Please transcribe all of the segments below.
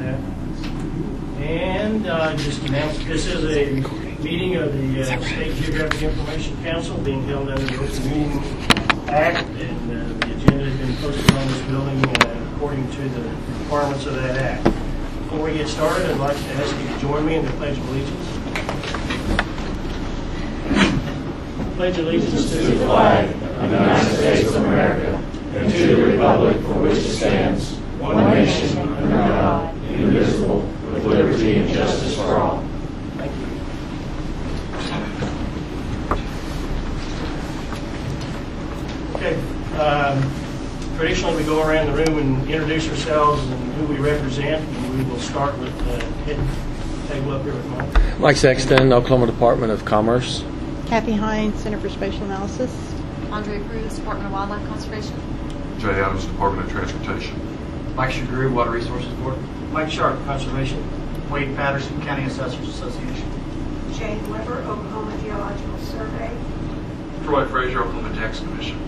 Okay. And just announce this is a meeting of the State Geographic Information Council being held under the Open Meeting Act, and the agenda has been posted on this building according to the requirements of that act. Before we get started, I'd like to ask you to join me in the Pledge of Allegiance. Pledge allegiance to the flag of the United States of America and to the republic for which it stands, one nation under God, indivisible, with liberty and justice for all. Thank you. Okay. Traditionally, we go around the room and introduce ourselves and who we represent, and we will start with head table up here with Mike. Mike Sexton, Oklahoma Department of Commerce. Kathy Hines, Center for Spatial Analysis. Andre Cruz, Department of Wildlife Conservation. Jay Adams, Department of Transportation. Mike Shagru, Water Resources Board. Mike Sharp, Conservation. Wade Patterson, County Assessors Association. Jane Weber, Oklahoma Geological Survey. Troy Frazier, Oklahoma Tax Commission.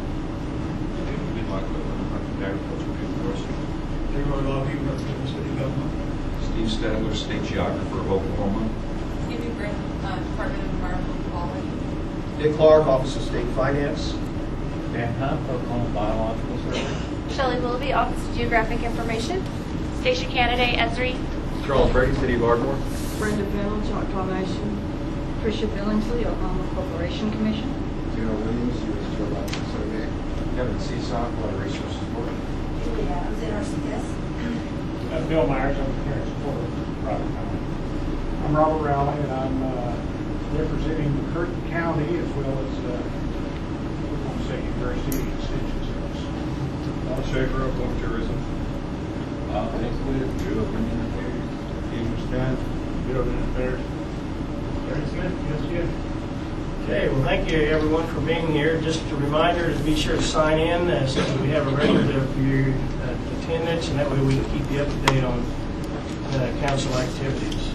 Agricultural University. Leroy Lobby, representing city government. Steve Stadler, State Geographer of Oklahoma. Stevie Grant, Department of Environmental Quality. Dick Clark, Office of State Finance. Dan Hunt, Oklahoma Biological Survey. Shelley Willoughby, Office of Geographic Information. Station Candidate Esri. Charles Brady, City of Ardmore. Brenda Bell, Choctaw Nation. Tricia Billingsley, Oklahoma Corporation Commission. General Williams, U.S. Geological Survey. Kevin Seesaw, Water Resources Board. Julie Adams, NRCS. Bill Myers, I'm the parent supporter of Private County. I'm Robert Rowley, and I'm representing Curtin County as well as Oklahoma State University Extension Service. Paul Schaefer, Oklahoma Tourism. Nick Wood, Bureau of Indian Affairs. Steve Stein, Bureau of Indian Affairs. Very good. Yes, good. Okay, well, thank you everyone for being here. Just a reminder to be sure to sign in so that we have a record of your attendance, and that way we can keep you up to date on council activities.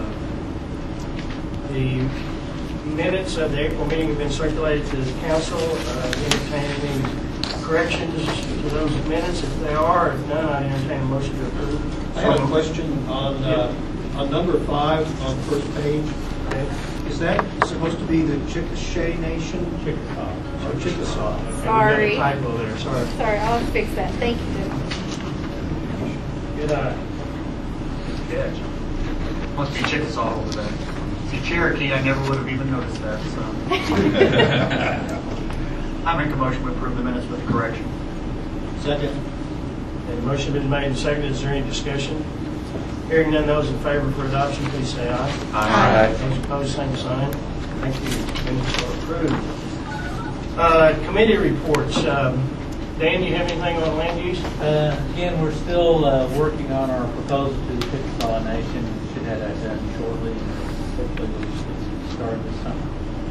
The minutes of the April meeting have been circulated to the council. Entertain any corrections to those minutes? If they are, if none, I entertain a motion to approve. I have a question on number 5 on the first page. Okay. Is that supposed to be the Chickasha Nation? Chickasaw. Oh, Chickasaw. Sorry. We got a typo there. Sorry. Sorry, I'll fix that. Thank you. Good eye. Good catch. Must be Chickasaw over there. If you're Cherokee, I never would have even noticed that. So I make a motion to approve the minutes with correction. Second. Okay, the motion been made and seconded. Is there any discussion? Hearing none, those in favor for adoption, please say aye. Aye. Those opposed, same sign. Thank you. Minutes are approved. Committee reports. Dan, you have anything on land use? Again, we're still working on our proposal to the Chickasaw Nation. We should have that done shortly. Hopefully we'll start this summer.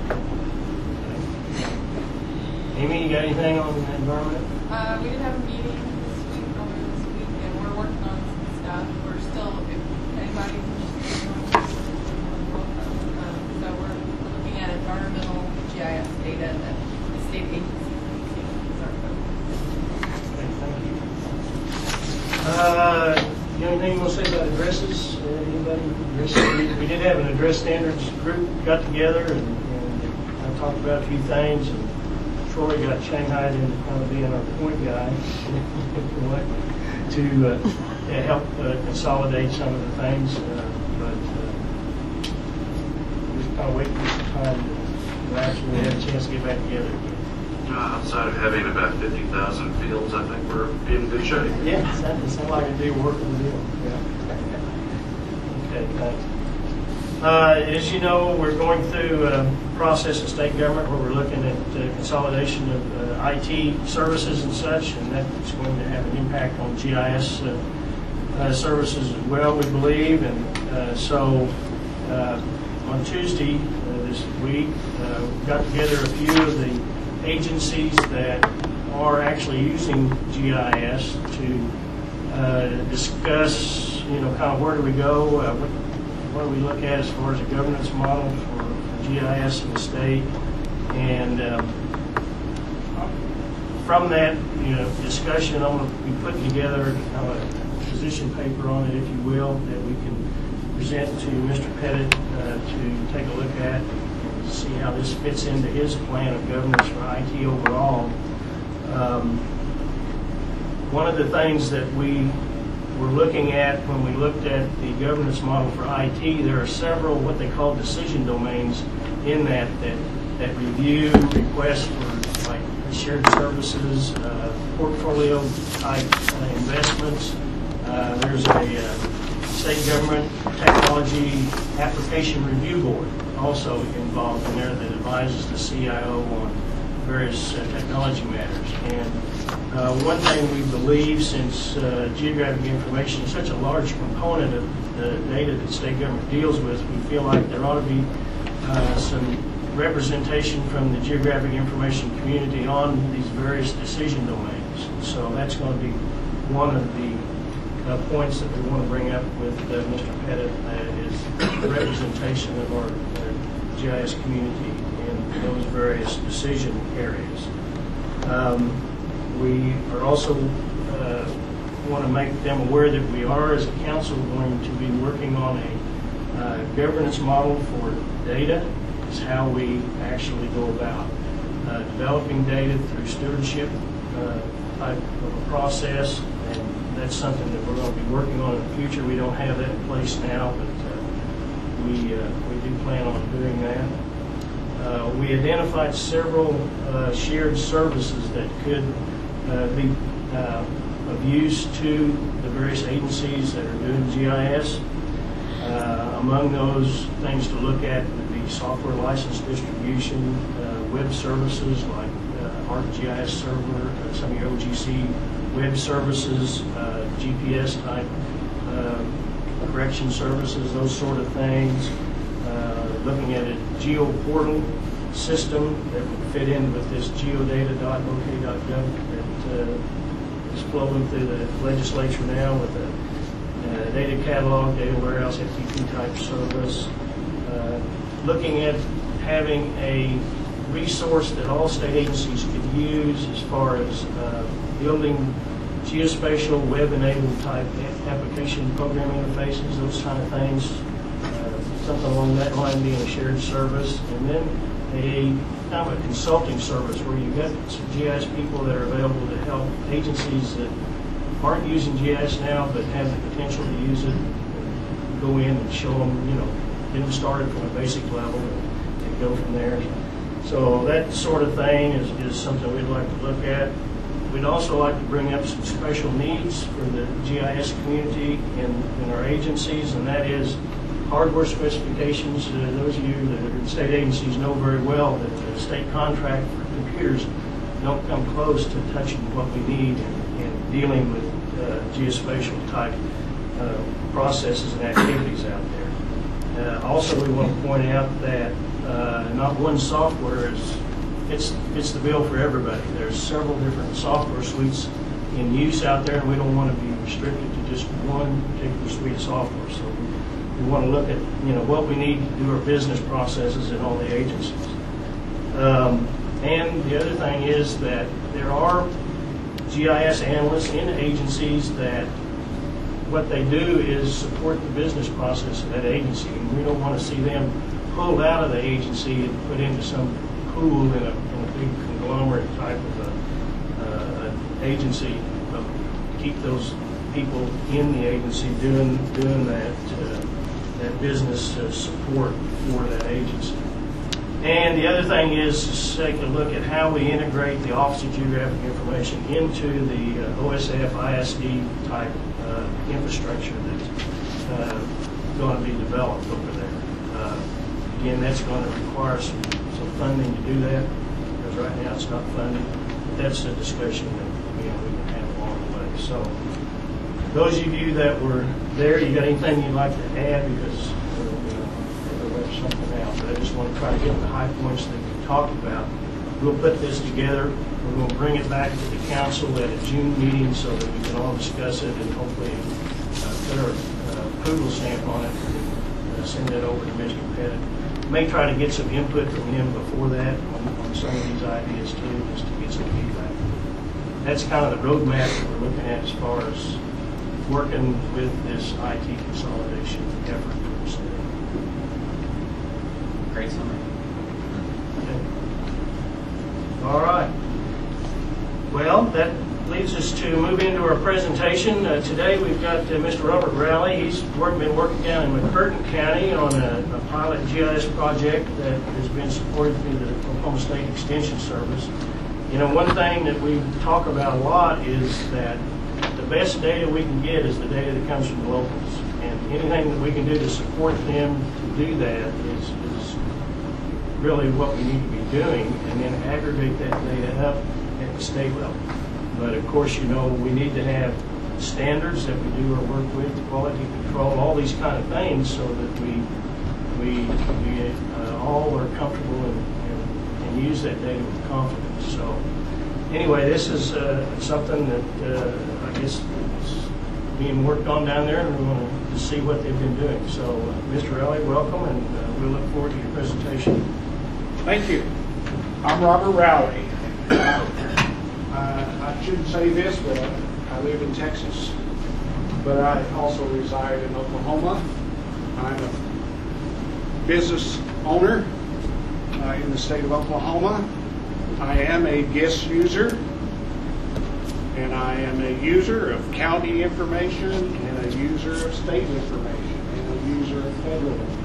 Amy, you got anything on the environment? We did have a meeting this week, and we're working on some stuff. We're still, if anybody's interested, so we're looking at environmental GIS data that the state agencies is our focus. Okay, thank you. You have anything you want to say about addresses? Anybody? We did have an address standards group got together and I talked about a few things, and Troy got shanghaied into kind of being our point guy to help consolidate some of the things, but just kind of waiting for some time to actually have a chance to get back together again. Outside of having about 50,000 fields, I think we're in good shape. Yeah, it sounds like a deal working the deal. Yeah. Okay, thanks. As you know, we're going through a process in state government where we're looking at consolidation of IT services and such, and that's going to have an impact on GIS services as well, we believe. And so on Tuesday this week, we got together a few of the agencies that are actually using GIS to discuss, kind of where do we go, what do we look at as far as a governance model for GIS in the state, and from that discussion, I'm going to be putting together position paper on it, if you will, that we can present to Mr. Pettit to take a look at and see how this fits into his plan of governance for IT overall. One of the things that we were looking at when we looked at the governance model for IT, there are several what they call decision domains in that review, requests for like shared services, portfolio type investments. There's a state government technology application review board also involved in there that advises the CIO on various technology matters. And one thing we believe, since geographic information is such a large component of the data that state government deals with, we feel like there ought to be some representation from the geographic information community on these various decision domains. So that's going to be one of the points that we want to bring up with Mr. Pettit, is the representation of our GIS community in those various decision areas. We are also want to make them aware that we are, as a council, going to be working on a governance model for data. Is how we actually go about developing data through stewardship type of a process, and that's something that we're going to be working on in the future. We don't have that in place now, but we do plan on doing that. We identified several shared services that could be of use to the various agencies that are doing GIS. Among those things to look at would be software license distribution, web services like ArcGIS server, some of your OGC web services, GPS type correction services, those sort of things. Looking at a geo-portal system that would fit in with this geodata.ok.gov that is flowing through the legislature now with a data catalog, data warehouse, FTP type service. Looking at having a resource that all state agencies could use as far as building geospatial web-enabled type application program interfaces, those kind of things. Something along that line being a shared service. And then a kind of a consulting service where you've got some GIS people that are available to help agencies that aren't using GIS now but have the potential to use it, go in and show them, get them started from a basic level and go from there. So that sort of thing is something we'd like to look at. We'd also like to bring up some special needs for the GIS community in our agencies, and that is hardware specifications. Those of you that are in state agencies know very well that the state contract for computers don't come close to touching what we need in dealing with geospatial type processes and activities out there. Also, we want to point out that not one software fits the bill for everybody. There's several different software suites in use out there, and we don't want to be restricted to just one particular suite of software. So we want to look at what we need to do our business processes in all the agencies. And the other thing is that there are GIS analysts in agencies that what they do is support the business process of that agency, and we don't want to see them pulled out of the agency and put into some pool in a big conglomerate type of an agency. But keep those people in the agency doing that business support for that agency. And the other thing is to take a look at how we integrate the Office of Geographic Information into the OSF ISD type infrastructure that's going to be developed over there. Again, that's going to require some funding to do that, because right now it's not funded. But that's a discussion that we can have along the way. So those of you that were there, you got anything you'd like to add? Because we'll left something out, but I just want to try to get the high points that we talked about. We'll put this together. We're going to bring it back to the council at a June meeting so that we can all discuss it and hopefully put our approval stamp on it and send it over to Mr. Pettit. May try to get some input from him before that on some of these ideas too, just to get some feedback. That's kind of the roadmap that we're looking at as far as working with this IT consolidation effort. Great summary. Okay. All right. Well, that leads us to move into our presentation. Today we've got Mr. Robert Rowley. He's been working down in McCurtain County on a pilot GIS project that has been supported through the Oklahoma State Extension Service. You know, one thing that we talk about a lot is that the best data we can get is the data that comes from the locals. And anything that we can do to support them to do that is really what we need to be doing, and then aggregate that data up at the state level. But of course, you know, we need to have standards that we do our work with, quality control, all these kind of things, so that we all are comfortable and use that data with confidence. So anyway, this is something that I guess is being worked on down there, and we want to see what they've been doing. So Mr. Rowley, welcome, and we'll look forward to your presentation. Thank you. I'm Robert Rowley. I shouldn't say this, but I live in Texas, but I also reside in Oklahoma. I'm a business owner in the state of Oklahoma. I am a GIS user, and I am a user of county information, and a user of state information, and a user of federal information.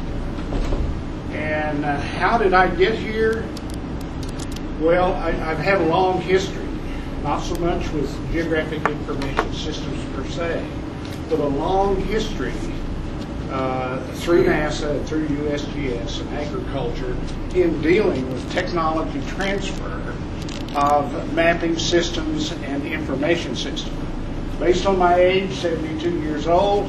And how did I get here? Well, I've had a long history, not so much with geographic information systems per se, but a long history through NASA, through USGS and agriculture in dealing with technology transfer of mapping systems and information systems. Based on my age, 72 years old,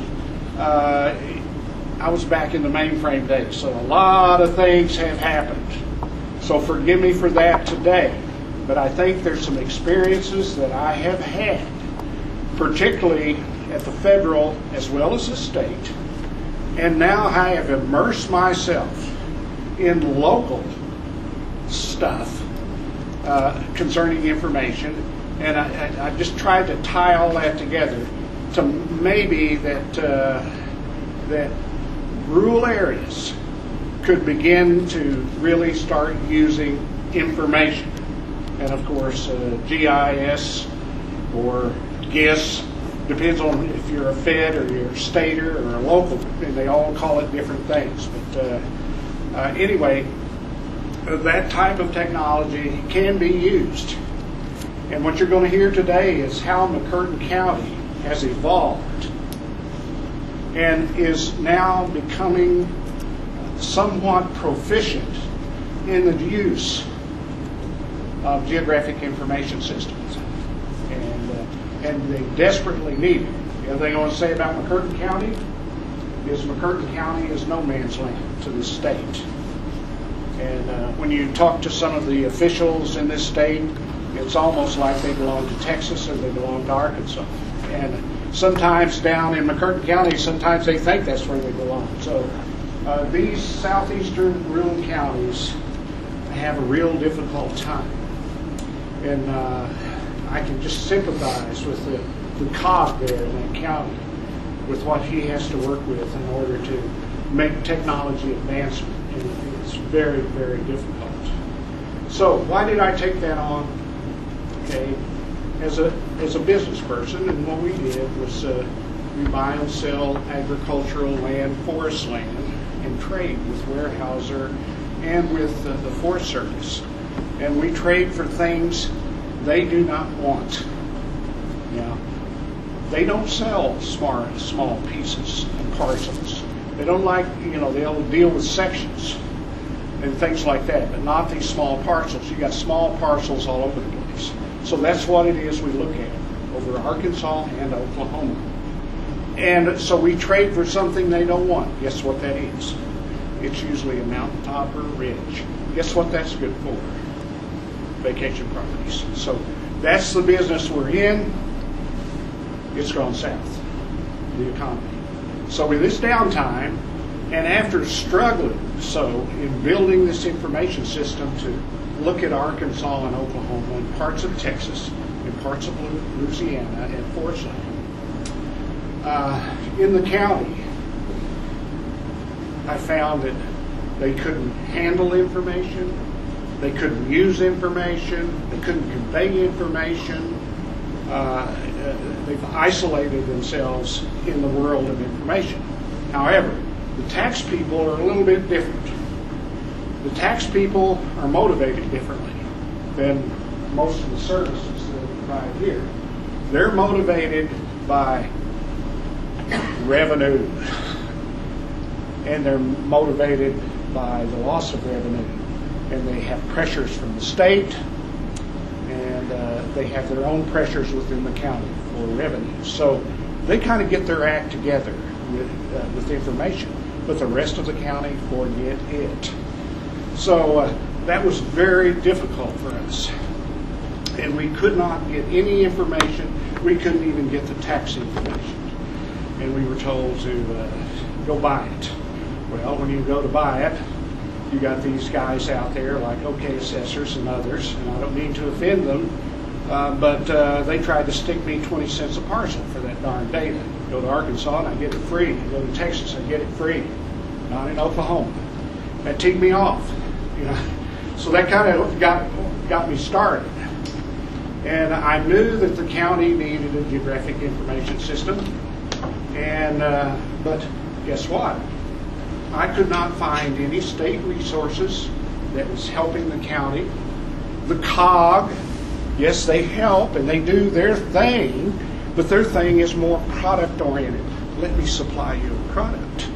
I was back in the mainframe days, so a lot of things have happened. So forgive me for that today, but I think there's some experiences that I have had, particularly at the federal as well as the state, and now I have immersed myself in local stuff concerning information, and I just tried to tie all that together to maybe that rural areas could begin to really start using information. And of course, GIS or GIS, depends on if you're a Fed or you're a stater or a local, and they all call it different things. But anyway, that type of technology can be used. And what you're going to hear today is how McCurtain County has evolved and is now becoming somewhat proficient in the use of geographic information systems, and they desperately need it. The other thing I want to say about McCurtain County is McCurtain County is no man's land to the state. And when you talk to some of the officials in this state, it's almost like they belong to Texas or they belong to Arkansas. And sometimes down in McCurtain County, sometimes they think that's where they belong. So these southeastern rural counties have a real difficult time. And I can just sympathize with the cog there in that county, with what he has to work with in order to make technology advancement. And it's very, very difficult. So why did I take that on? Okay, as a business person, and what we did was we buy and sell agricultural land, forest land, and trade with Weyerhaeuser and with the Forest Service. And we trade for things they do not want. Yeah. They don't sell small pieces and parcels. They don't like, they'll deal with sections and things like that, but not these small parcels. You got small parcels all over the place. So that's what it is we look at over Arkansas and Oklahoma. And so we trade for something they don't want. Guess what that is? It's usually a mountaintop or a ridge. Guess what that's good for? Vacation properties. So that's the business we're in. It's gone south, the economy. So with this downtime, and after struggling in building this information system to look at Arkansas and Oklahoma and parts of Texas and parts of Louisiana and forest land, In the county, I found that they couldn't handle information, they couldn't use information, they couldn't convey information. They've isolated themselves in the world of information. However, the tax people are a little bit different. The tax people are motivated differently than most of the services that we provide here. They're motivated by revenue, and they're motivated by the loss of revenue, and they have pressures from the state, and they have their own pressures within the county for revenue. So they kind of get their act together with information, but the rest of the county, forget it. So that was very difficult for us, and we could not get any information. We couldn't even get the tax information, and we were told to go buy it. Well, when you go to buy it, you got these guys out there like OK Assessors and others, and I don't mean to offend them, but they tried to stick me 20 cents a parcel for that darn data. Go to Arkansas and I get it free. Go to Texas, I get it free. Not in Oklahoma. That ticked me off. You know, so that kind of got me started. And I knew that the county needed a geographic information system. And but guess what? I could not find any state resources that was helping the county. The COG, yes, they help and they do their thing, but their thing is more product oriented. Let me supply you a product.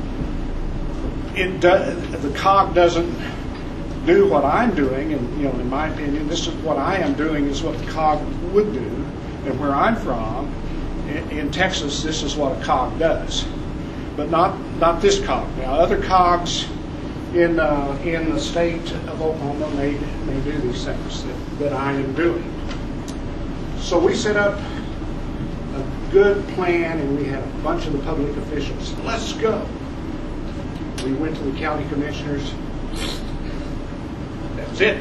The COG doesn't do what I'm doing, and you know, in my opinion, this is what I am doing is what the COG would do. And where I'm from, in Texas, this is what a COG does, but not this COG. Now, other COGs in the state of Oklahoma may do these things that I am doing. So we set up a good plan, and we had a bunch of the public officials. Let's go. We went to the county commissioners. That's it.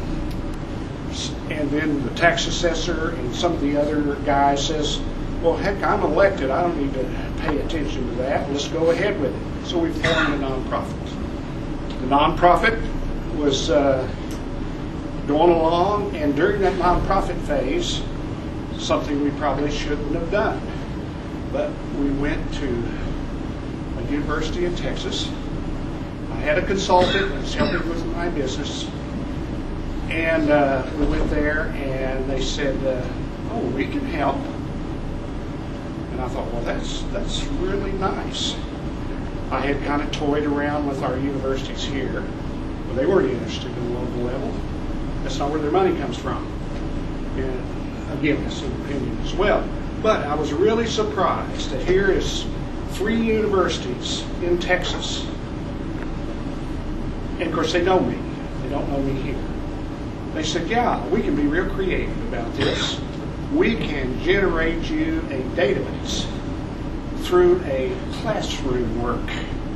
And then the tax assessor and some of the other guys says, well, heck, I'm elected. I don't need to pay attention to that. Let's go ahead with it. So we formed a nonprofit. The nonprofit was going along, and during that nonprofit phase, something we probably shouldn't have done. But we went to a university in Texas. I had a consultant that was helping with my business. And we went there, and they said, oh, we can help. And I thought, well, that's really nice. I had kind of toyed around with our universities here, but they weren't interested in the local level. That's not where their money comes from. And again, that's an opinion as well. But I was really surprised that here is 3 universities in Texas. And of course, they know me. They don't know me here. They said, yeah, we can be real creative about this. We can generate you a database through a classroom work.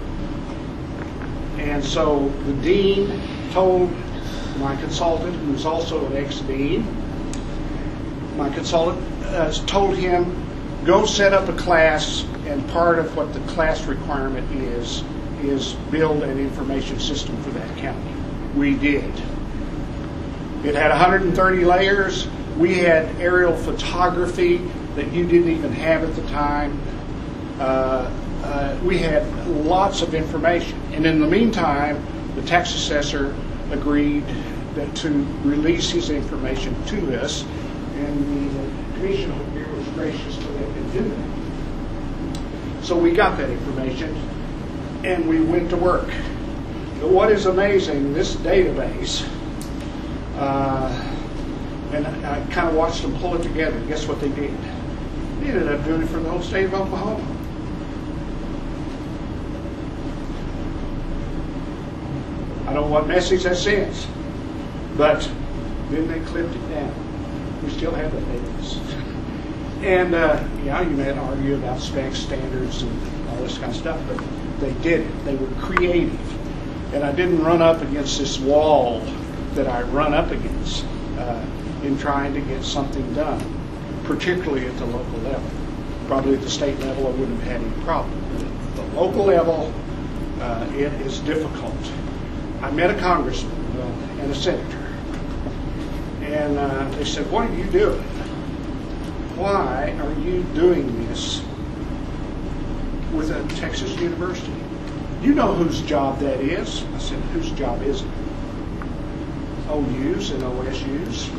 And so the dean told my consultant, who's also an ex-dean, my consultant told him, go set up a class, and part of what the class requirement is build an information system for that county. We did. It had 130 layers. We had aerial photography that you didn't even have at the time. We had lots of information. And in the meantime, the tax assessor agreed to release his information to us, and the commission over here was gracious to let him do that. So we got that information, and we went to work. But what is amazing, this database, and I kind of watched them pull it together. Guess what they did? They ended up doing it for the whole state of Oklahoma. I don't know what message that sends, but then they clipped it down. We still have that database. And yeah, you may argue about specs, standards, and all this kind of stuff, but they did it. They were creative. And I didn't run up against this wall that I run up against in trying to get something done, particularly at the local level. Probably at the state level, I wouldn't have had any problem. At the local level, it is difficult. I met a congressman and a senator, and they said, "What are you doing? Why are you doing this with a Texas university? You know whose job that is." I said, "Whose job is it?" OU's and OSU's.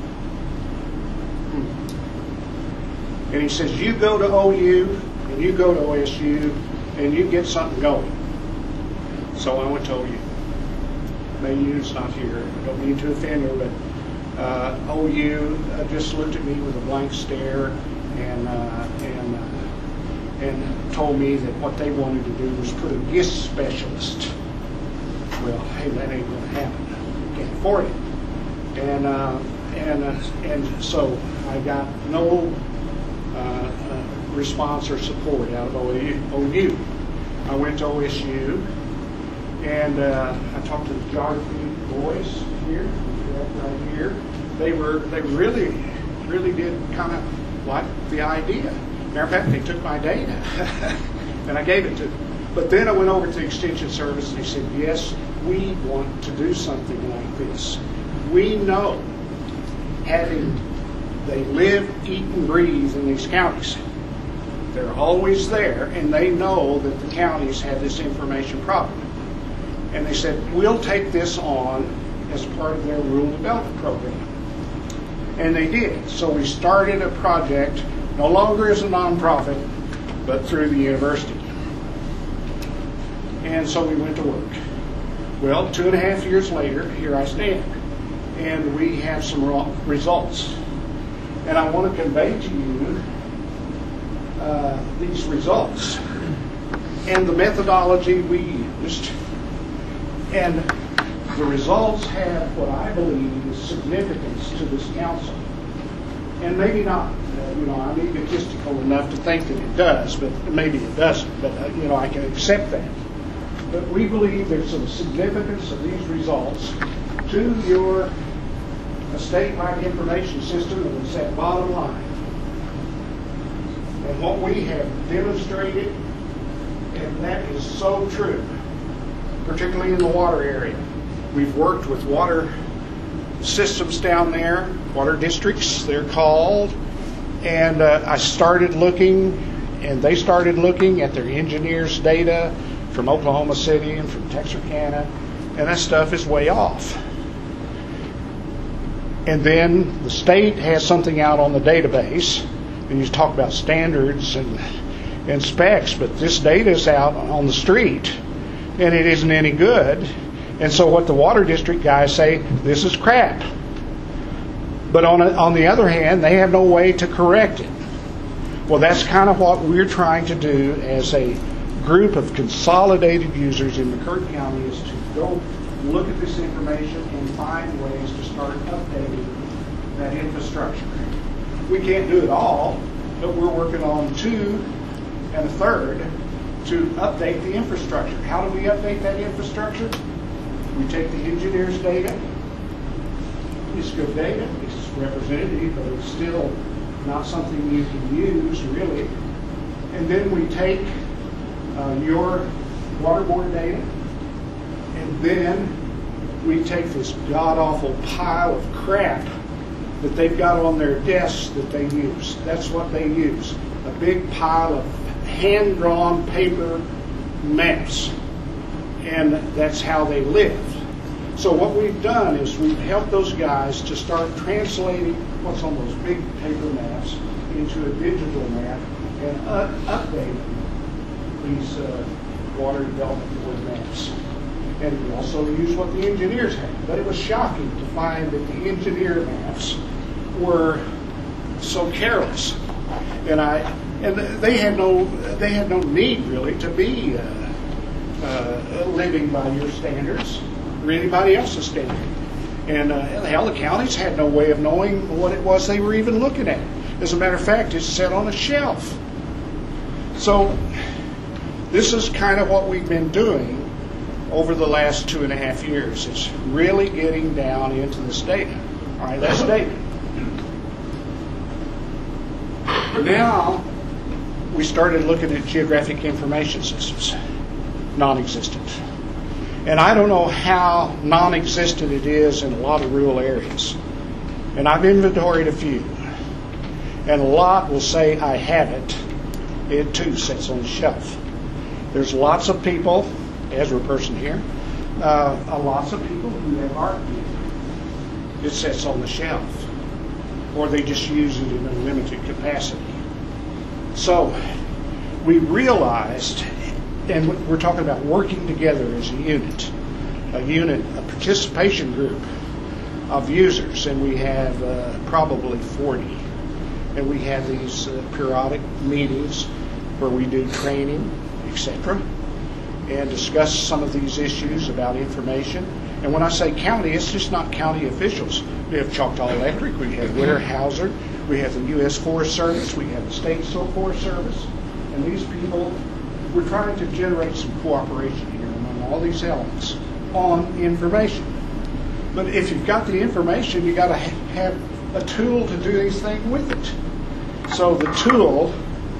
And he says, "You go to OU and you go to OSU and you get something going." So I went to OU. Mayu's not here. I don't mean to offend her, but OU just looked at me with a blank stare and told me that what they wanted to do was put a GIS specialist. Well, hey, that ain't going to happen. We can't afford it. And so I got no response or support out of OU. I went to OSU, and I talked to the geography boys here, right here. They really did kind of like the idea. Matter of fact, they took my data, and I gave it to them. But then I went over to the Extension Service, and they said, "Yes, we want to do something like this. We know, they live, eat, and breathe in these counties. They're always there, and they know that the counties have this information problem." And they said, "We'll take this on as part of their rural development program." And they did. So we started a project, no longer as a nonprofit, but through the university. And so we went to work. Well, 2.5 years later, here I stand. And we have some results. And I want to convey to you these results and the methodology we used. And the results have what I believe is significance to this council. And maybe not. I'm egotistical enough to think that it does, but maybe it doesn't. But, I can accept that. But we believe there's some significance of these results to your statewide information system, and it's that bottom line. And what we have demonstrated, and that is so true, particularly in the water area. We've worked with water systems down there, water districts, they're called, and I started looking, and they started looking at their engineers' data from Oklahoma City and from Texarkana, and that stuff is way off. And then the state has something out on the database, and you talk about standards and specs, but this data is out on the street, and it isn't any good. And so what the water district guys say, this is crap. But on the other hand, they have no way to correct it. Well, that's kind of what we're trying to do as a group of consolidated users in McCurtain County, is to go look at this information and find ways to start updating that infrastructure. We can't do it all, but we're working on 2 and a third to update the infrastructure. How do we update that infrastructure? We take the engineer's data. It's good data. It's representative, but it's still not something you can use, really. And then we take your water board data, and then we take this god-awful pile of crap that they've got on their desks that they use. That's what they use. A big pile of hand-drawn paper maps. And that's how they live. So what we've done is we've helped those guys to start translating what's on those big paper maps into a digital map and updating these water development board maps. And we also use what the engineers have. But it was shocking to find that the engineer maps were so careless. And they had no need really to be living by your standards or anybody else's standard. And hell, the counties had no way of knowing what it was they were even looking at. As a matter of fact, it's set on a shelf. So this is kind of what we've been doing over the last 2.5 years. It's really getting down into this data. All right, that's data. Now, we started looking at geographic information systems, non-existent. And I don't know how non-existent it is in a lot of rural areas. And I've inventoried a few. And a lot will say, I have it. It too sits on the shelf. There's lots of people, Ezra person here, lots of people who have ArcView. It sits on the shelf. Or they just use it in a limited capacity. So we realized, and we're talking about working together as a unit, a participation group of users, and we have probably 40. And we have these periodic meetings where we do training, etc., and discuss some of these issues about information. And when I say county, it's just not county officials. We have Choctaw Electric, we have Weyerhaeuser, we have the U.S. Forest Service, we have the State Forest Service, and these people, we're trying to generate some cooperation here among all these elements on information. But if you've got the information, you've got to have a tool to do these things with it. So the tool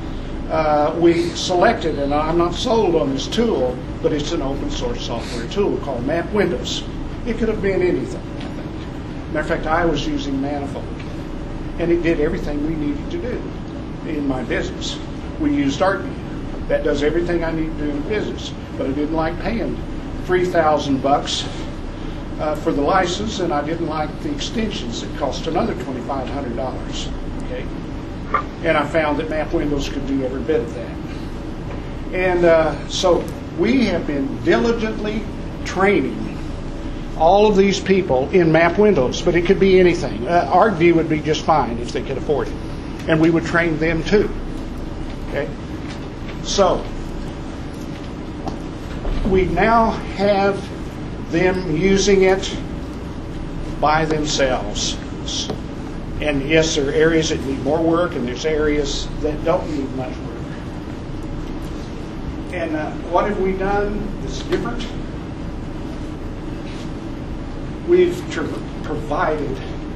we selected, and I'm not sold on this tool, but it's an open source software tool called MapWindows. It could have been anything, I think. Matter of fact, I was using Manifold, and it did everything we needed to do in my business. We used ArcView. That does everything I need to do in business, but I didn't like paying $3,000 for the license, and I didn't like the extensions that cost another $2,500. Okay, and I found that MapWindows could do every bit of that. And so we have been diligently training all of these people in MapWindows, but it could be anything. ArcView would be just fine if they could afford it, and we would train them too. Okay, so we now have them using it by themselves. And yes, there are areas that need more work, and there's areas that don't need much work. And what have we done that's different? We've provided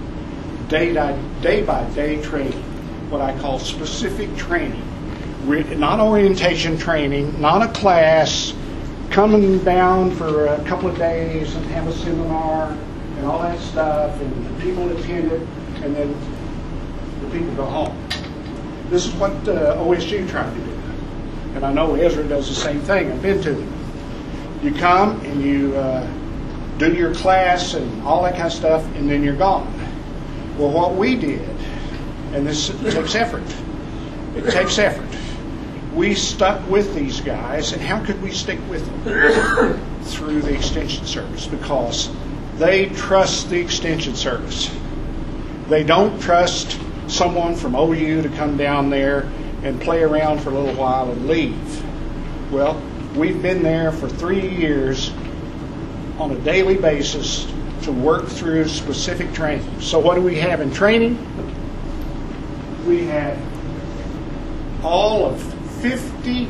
day-by-day training, what I call specific training. Not orientation training, not a class, coming down for a couple of days and have a seminar and all that stuff, and the people attend it, and then the people go home. This is what OSU tried to do. And I know Ezra does the same thing. I've been to them. You come and you do your class and all that kind of stuff, and then you're gone. Well, what we did, and this takes effort. It takes effort. We stuck with these guys, and how could we stick with them? Through the Extension Service, because they trust the Extension Service. They don't trust someone from OU to come down there and play around for a little while and leave. Well, we've been there for 3 years on a daily basis to work through specific training. So what do we have in training? We have all of 50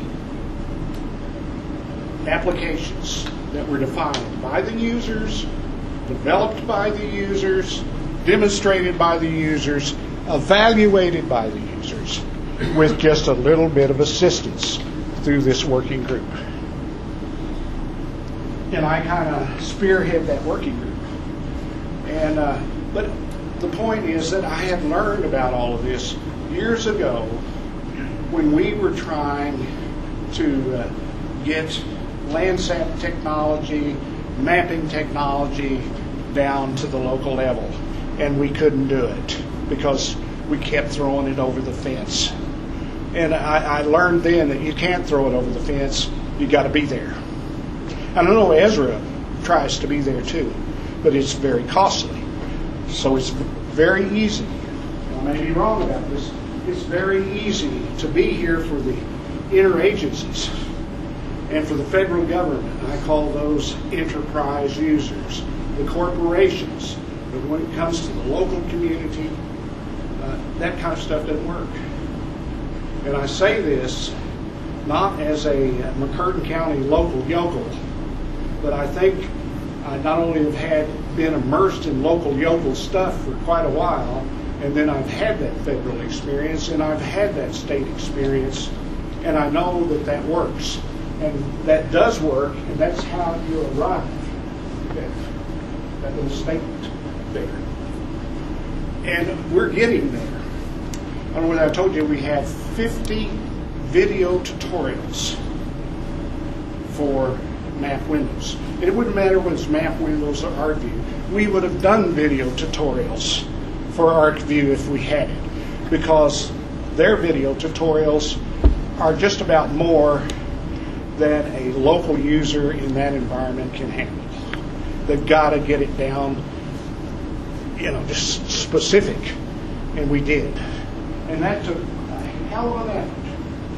applications that were defined by the users, developed by the users, demonstrated by the users, evaluated by the users, with just a little bit of assistance through this working group. And I kind of spearhead that working group. And but the point is that I had learned about all of this years ago when we were trying to get Landsat technology, mapping technology down to the local level. And we couldn't do it because we kept throwing it over the fence. And I learned then that you can't throw it over the fence. You got to be there. And I know Ezra tries to be there too, but it's very costly. So it's very easy. I may be wrong about this. It's very easy to be here for the interagencies and for the federal government. I call those enterprise users, the corporations. But when it comes to the local community, that kind of stuff doesn't work. And I say this not as a McCurtain County local yokel, but I think I not only have been immersed in local yokel stuff for quite a while, and then I've had that federal experience, and I've had that state experience And I know that that works. And that does work, and that's how you arrive at that little statement there. And we're getting there. I don't know whether I told you, we have 50 video tutorials for Map Windows. And it wouldn't matter whether it's Map Windows or ArcView. We would have done video tutorials for ArcView if we had it, because their video tutorials are just about more than a local user in that environment can handle. They've got to get it down, just specific, and we did. And that took a hell of an effort.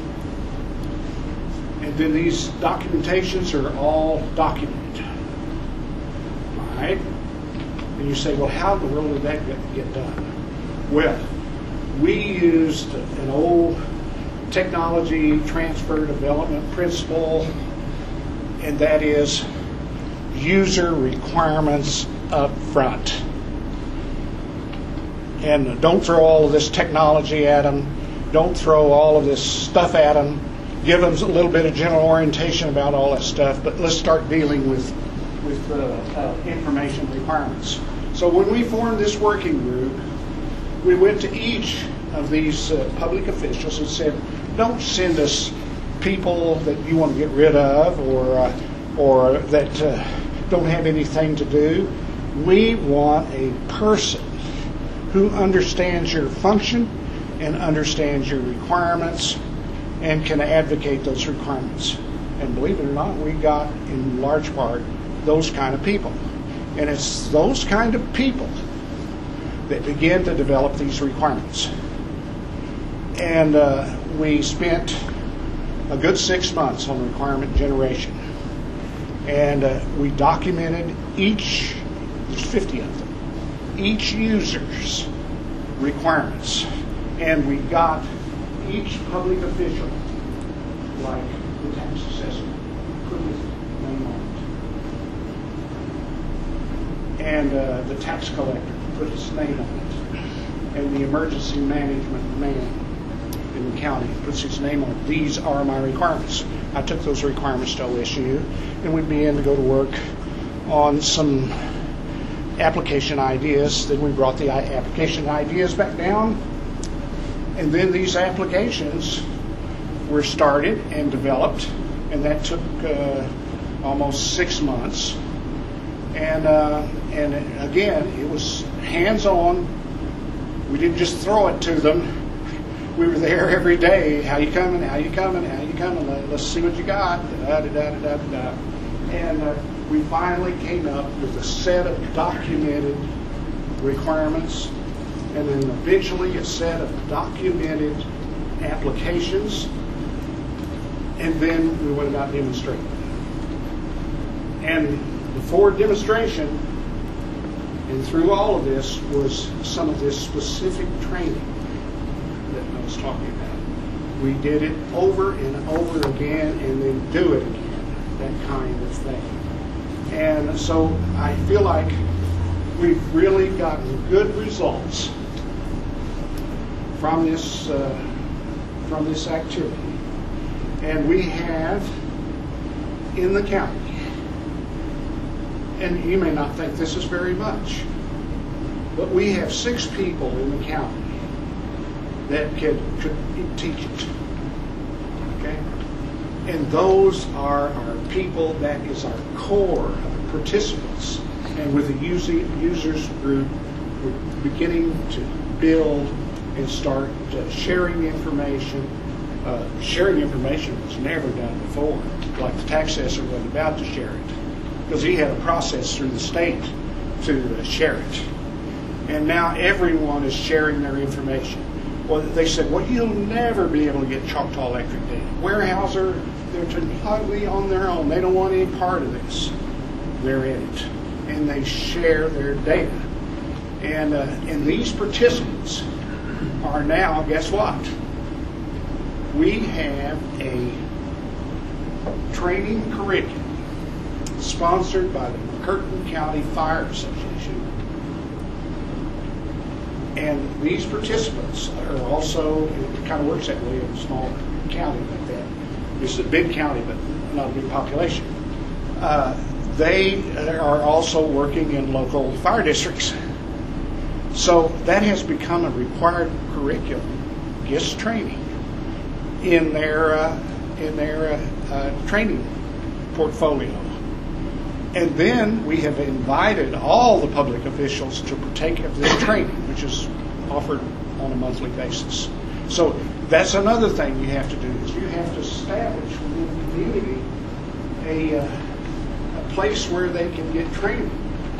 And then these documentations are all documented. All right? And you say, well, how in the world did that get done? Well, we used an old technology transfer development principle, and that is user requirements up front. And don't throw all of this technology at them. Don't throw all of this stuff at them. Give them a little bit of general orientation about all that stuff, but let's start dealing with information requirements. So when we formed this working group, we went to each of these public officials and said, don't send us people that you want to get rid of or that don't have anything to do. We want a person who understands your function and understands your requirements and can advocate those requirements. And believe it or not, we got, in large part, those kind of people. And it's those kind of people that begin to develop these requirements. And we spent a good 6 months on requirement generation. And we documented there's 50 of them, each user's requirements. And we got each public official, like the tax assessor, put his name on it. And the tax collector put his name on it. And the emergency management man in the county puts his name on it. These are my requirements. I took those requirements to OSU, and we began to go to work on some application ideas. Then we brought the application ideas back down, and then these applications were started and developed, and that took almost 6 months. And again, it was hands-on. We didn't just throw it to them. We were there every day. How you coming? How you coming? How you coming? Let's see what you got. And we finally came up with a set of documented requirements, and then eventually a set of documented applications, and then we went about demonstrating. And before demonstration and through all of this was some of this specific training that I was talking about. We did it over and over again, and then do it again, that kind of thing. And so I feel like we've really gotten good results from this activity. And we have in the county, and you may not think this is very much, but we have 6 people in the county that could teach it. Okay? And those are our people. That is our core of participants. And with the users group, we're beginning to build and start sharing information. Sharing information was never done before. Like the tax assessor wasn't about to share it, because he had a process through the state to share it. And now everyone is sharing their information. Well, they said, well, you'll never be able to get Choctaw Electric data. Weyerhaeuser, they're totally on their own. They don't want any part of this. They're in it. And they share their data. And these participants are now, guess what? We have a training curriculum sponsored by the McCurtain County Fire Association. And these participants are also, it kind of works that way in a small county like that. This is a big county, but not a big population. They are also working in local fire districts. So that has become a required curriculum, GIST training, in their training portfolio. And then we have invited all the public officials to partake of this training, which is offered on a monthly basis. So that's another thing you have to do, is you have to establish within the community a place where they can get training.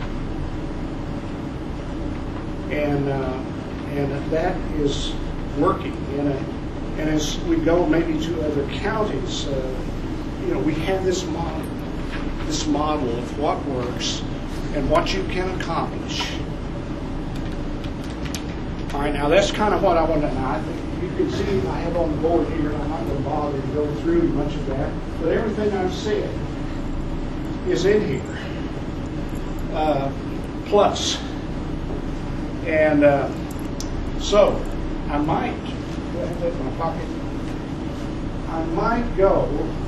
And that is working. And as we go maybe to other counties, we have this model of what works and what you can accomplish. All right, now that's kind of what I want to know. I think you can see I have on the board here, and I'm not going to bother to go through much of that, but everything I've said is in here. Plus. And so I might, go ahead and look in my pocket. I might go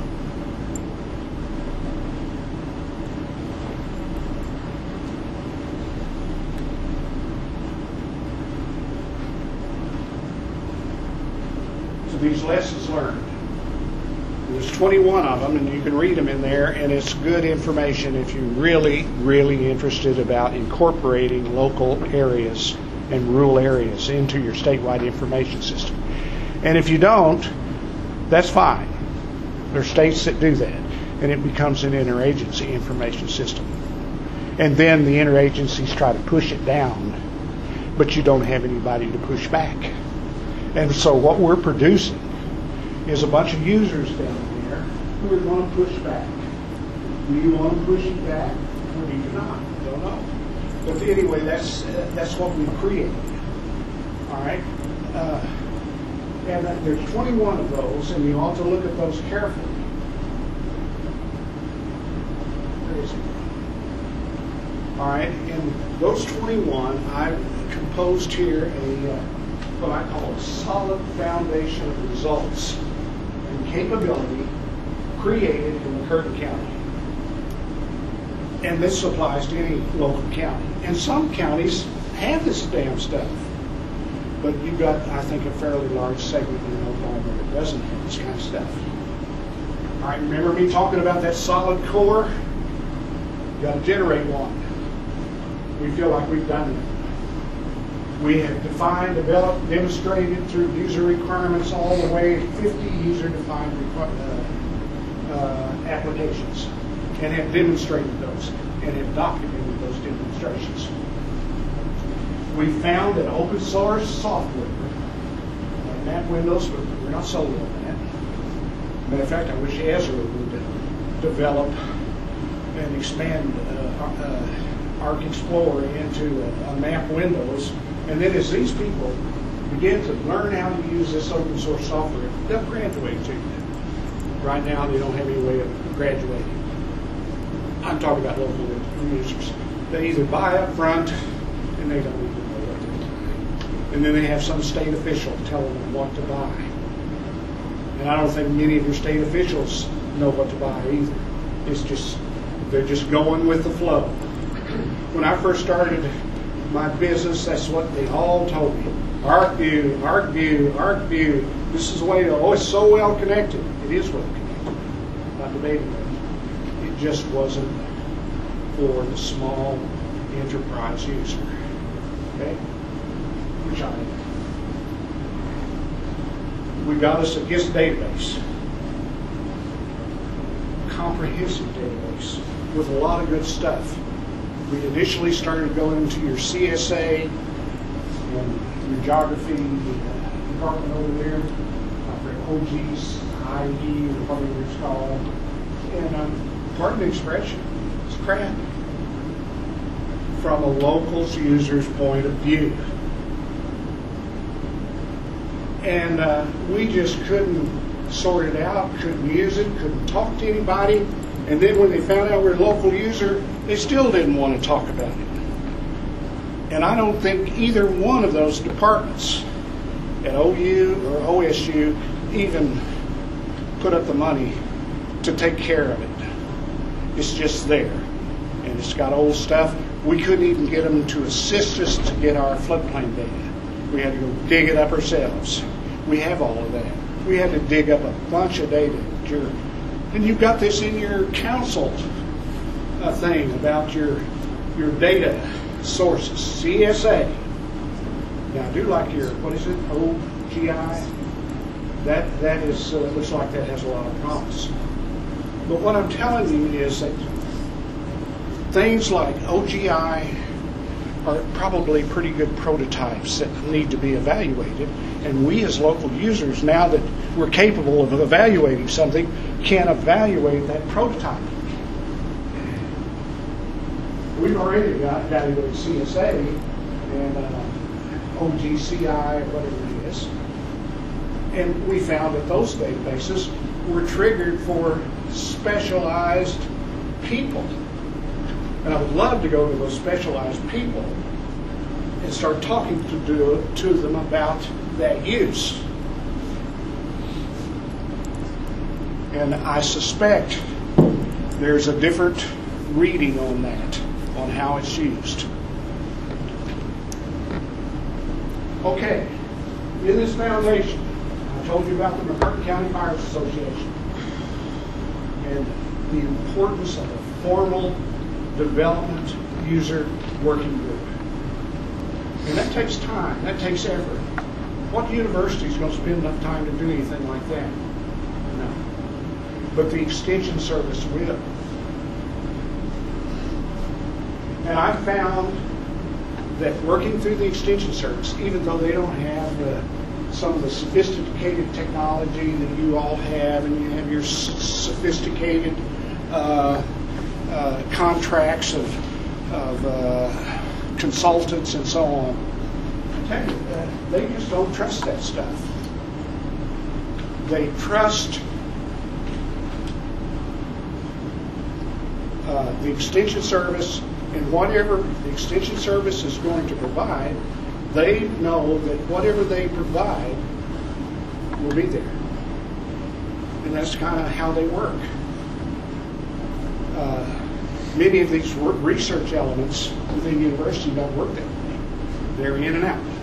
to these lessons learned. There's 21 of them, and you can read them in there, and it's good information if you're really, really interested about incorporating local areas and rural areas into your statewide information system. And if you don't, that's fine. There are states that do that, and it becomes an interagency information system. And then the interagencies try to push it down, but you don't have anybody to push back. And so what we're producing is a bunch of users down there who are going to push back. Do you want to push it back, or do you not? I don't know. But anyway, that's what we've created. All right? And there's 21 of those, and you ought to look at those carefully. All right? And those 21, I've composed here what I call a solid foundation of results and capability created in the Curtin County. And this applies to any local county. And some counties have this damn stuff. But you've got, I think, a fairly large segment in Oklahoma that doesn't have this kind of stuff. All right, remember me talking about that solid core? You've got to generate one. We feel like we've done it. We have defined, developed, demonstrated through user requirements all the way to 50 user-defined applications, and have demonstrated those and have documented those demonstrations. We found that open source software, like Map Windows, but we're not sold on that. Matter of fact, I wish Ezra would develop and expand Arc Explorer into a Map Windows. And then as these people begin to learn how to use this open source software, they'll graduate to it. Right now, they don't have any way of graduating. I'm talking about local users. They either buy up front, and they don't even know what they're buying. And then they have some state official telling them what to buy. And I don't think many of your state officials know what to buy either. It's just, they're just going with the flow. When I first started my business, that's what they all told me. ArcView, ArcView, ArcView. This is the way to, it's so well connected. It is well connected. I'm not debating it. It just wasn't for the small enterprise user. Okay? Which I am. We got us a GIST database. Comprehensive database with a lot of good stuff. We initially started going into your CSA and your geography department over there, for OGs, IE, or whatever it's called. And pardon the expression, it's crap from a local user's point of view. And we just couldn't sort it out, couldn't use it, couldn't talk to anybody. And then when they found out we were a local user, they still didn't want to talk about it. And I don't think either one of those departments at OU or OSU even put up the money to take care of it. It's just there. And it's got old stuff. We couldn't even get them to assist us to get our floodplain data. We had to go dig it up ourselves. We have all of that. We had to dig up a bunch of data. And you've got this in your council thing about your data sources, CSA. Now, I do like your, what is it, OGI? That is, looks like that has a lot of promise. But what I'm telling you is that things like OGI are probably pretty good prototypes that need to be evaluated. And we as local users, now that we're capable of evaluating something, can evaluate that prototype. We've already evaluated CSA and OGCI, whatever it is. And we found that those databases were triggered for specialized people. And I would love to go to those specialized people and start talking to them about that use. And I suspect there's a different reading on that, on how it's used. Okay, in this foundation, I told you about the McCurtain County Fires Association and the importance of a formal development user working group. And that takes time, that takes effort. What university is going to spend enough time to do anything like that? No. But the Extension Service will. And I found that working through the Extension Service, even though they don't have some of the sophisticated technology that you all have, and you have your sophisticated contracts of consultants and so on, I tell you, they just don't trust that stuff. They trust the Extension Service, and whatever the Extension Service is going to provide, they know that whatever they provide will be there. And that's kind of how they work. Many of these research elements within the university don't work that way. They're in and out.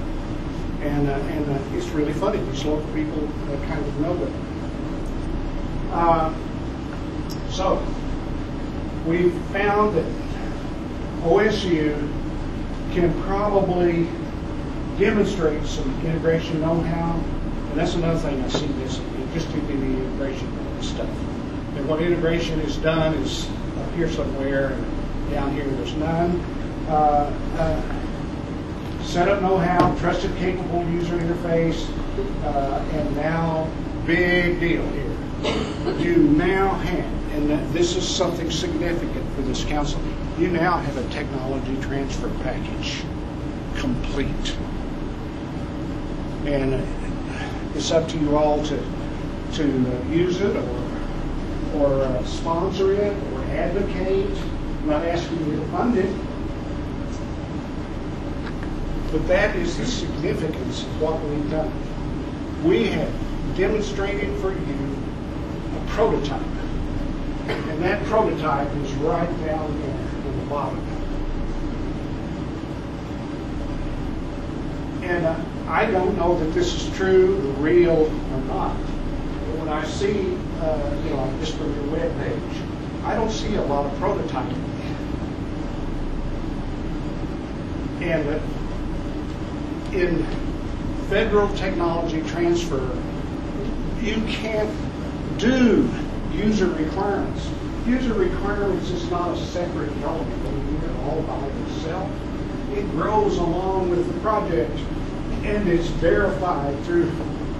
And it's really funny. These local people kind of know that. So, we found that OSU can probably demonstrate some integration know-how, and that's another thing I see missing. It just didn't do the integration stuff. And what integration is done is up here somewhere, and down here there's none. Setup know-how, trusted, capable user interface, and now big deal here. You now have, and this is something significant for this council, you now have a technology transfer package complete. And it's up to you all to use it or sponsor it or advocate. I'm not asking you to fund it. But that is the significance of what we've done. We have demonstrated for you a prototype. And that prototype is right down there on the bottom. And I don't know that this is true or real or not. But when I see, just from your web page, I don't see a lot of prototyping. And in federal technology transfer, you can't do user requirements. User requirements is not a separate element of it all by itself. It grows along with the project, and it's verified through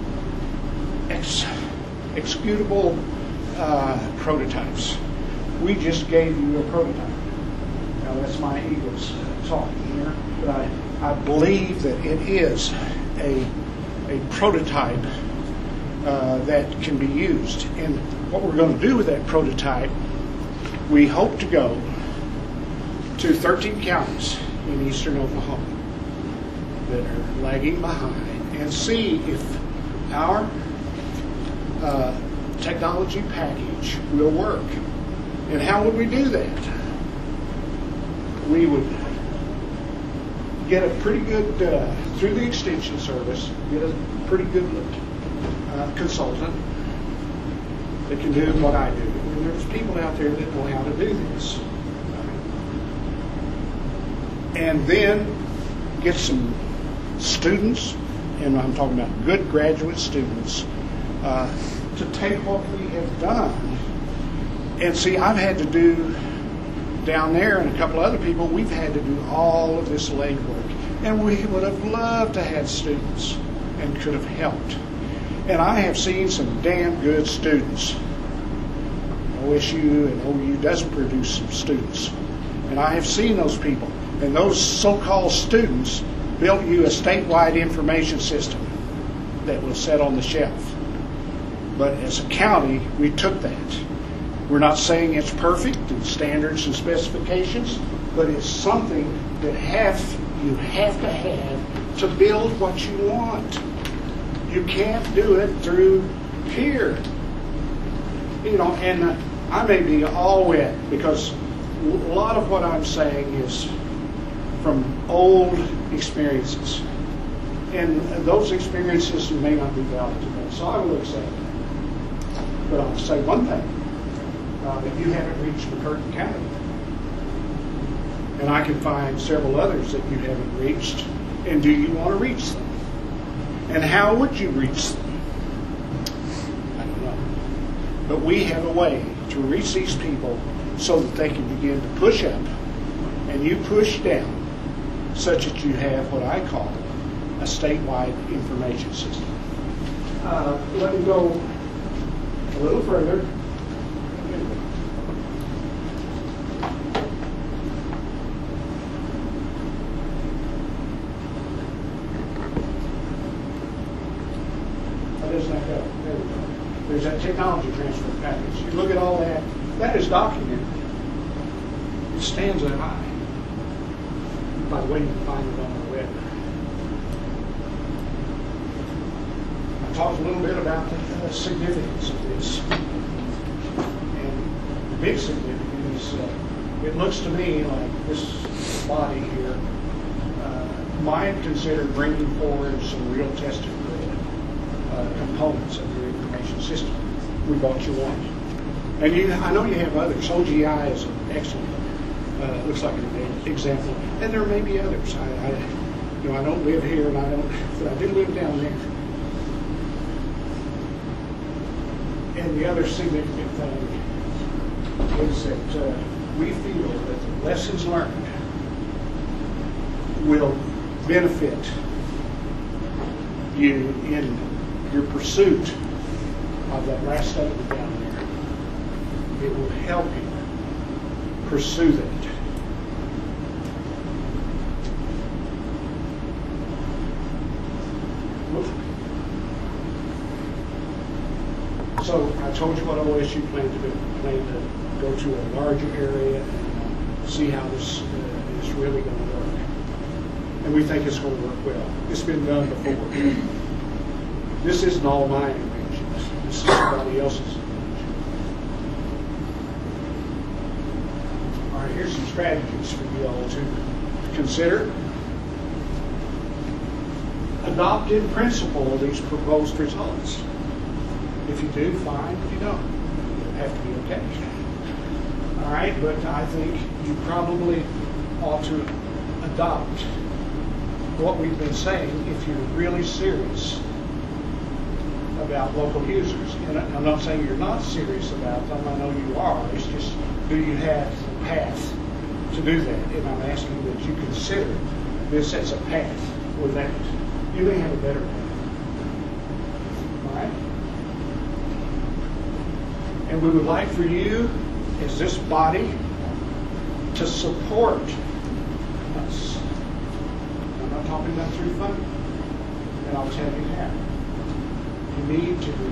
executable prototypes. We just gave you a prototype. Now that's my egos talking here, but I believe that it is a prototype that can be used. And what we're going to do with that prototype, we hope to go to 13 counties in eastern Oklahoma that are lagging behind and see if our technology package will work. And how would we do that? We would get a pretty good, through the extension service, get a pretty good consultant that can do what I do. And there's people out there that know how to do this. And then get some students, and I'm talking about good graduate students, to take what we have done. And see, I've had to do down there, and a couple other people, we've had to do all of this legwork. And we would have loved to have students and could have helped. And I have seen some damn good students. OSU and OU does produce some students. And I have seen those people. And those so-called students built you a statewide information system that will sit on the shelf. But as a county, we took that. We're not saying it's perfect in standards and specifications, but it's something that you have to have to build what you want. You can't do it through here. You know, and I may be all wet because a lot of what I'm saying is from old experiences. And those experiences may not be valid today. So I will accept it. But I'll say one thing. If you haven't reached McCurtain County, and I can find several others that you haven't reached, and do you want to reach them? And how would you reach them? I don't know. But we have a way to reach these people so that they can begin to push up and you push down, such that you have what I call a statewide information system. Let me go a little further. There's that technology transfer package. You look at all that, that is documented. It stands that high. By the way, you can find it on the web. I talked a little bit about the significance of this. And the big significance is it looks to me like this body here might consider bringing forward some real tested components of your information system. We bought you one. And I know you have others. OGI is an excellent, looks like an example. And there may be others. I don't live here, and but I do live down there. And the other significant thing is that we feel that the lessons learned will benefit you in your pursuit of that last statement down there. It will help you pursue that. So I told you what OSU planned to do. Planned to go to a larger area and see how this is really going to work. And we think it's going to work well. It's been done before. This isn't all my invention. This is somebody else's invention. All right, here's some strategies for you all to consider. Adopt in principle these proposed results. If you do, fine. If you don't, you'll have to be okay. All right, but I think you probably ought to adopt what we've been saying if you're really serious about local users. And I'm not saying you're not serious about them. I know you are. It's just, do you have a path to do that? And I'm asking that you consider this as a path or that. You may have a better path. All right? And we would like for you, as this body, to support us. I'm not talking about through funding. And I'll tell you how. You need to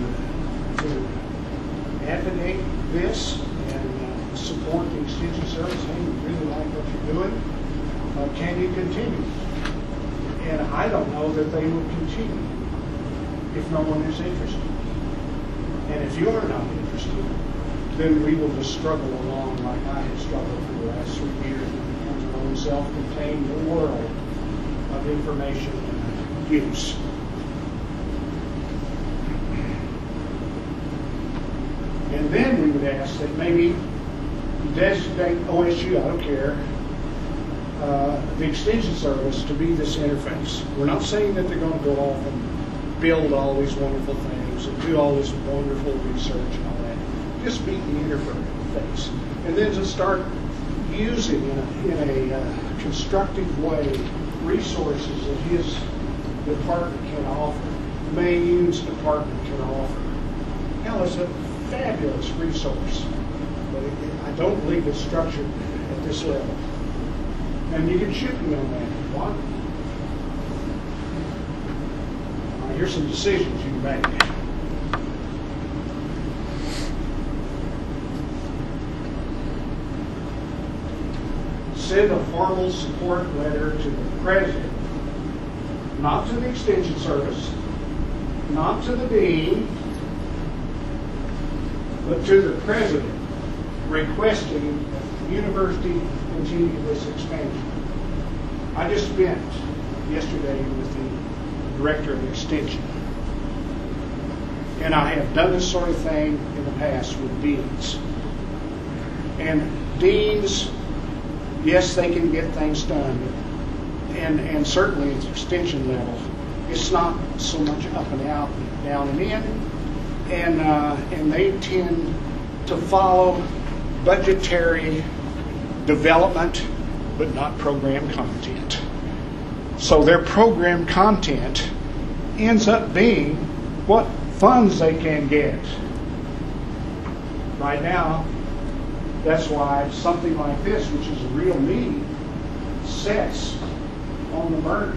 advocate this and support the extension service. Hey, we really like what you're doing. Can you continue? And I don't know that they will continue if no one is interested. And if you are not interested, then we will just struggle along like I have struggled for the last 3 years when it becomes our own self-contained world of information and use. And then we would ask that maybe you designate OSU, I don't care, the extension service to be this interface. We're not saying that they're going to go off and build all these wonderful things and do all this wonderful research and all that. Just be the interface. And then to start using in a constructive way resources that his department can offer, Mayun's department can offer. Hell, it's a fabulous resource, but I don't believe it's structured at this level. And you can shoot me on that if you want. Here's some decisions you can make. Send a formal support letter to the president, not to the extension service, not to the dean, but to the president, requesting that the university continue this expansion. I just met yesterday with the director of extension, and I have done this sort of thing in the past with deans. And deans, yes, they can get things done, and certainly at the extension level, it's not so much up and out, down and in, and they tend to follow budgetary development, but not program content. So their program content ends up being what funds they can get. Right now, that's why something like this, which is a real need, sets on the burner.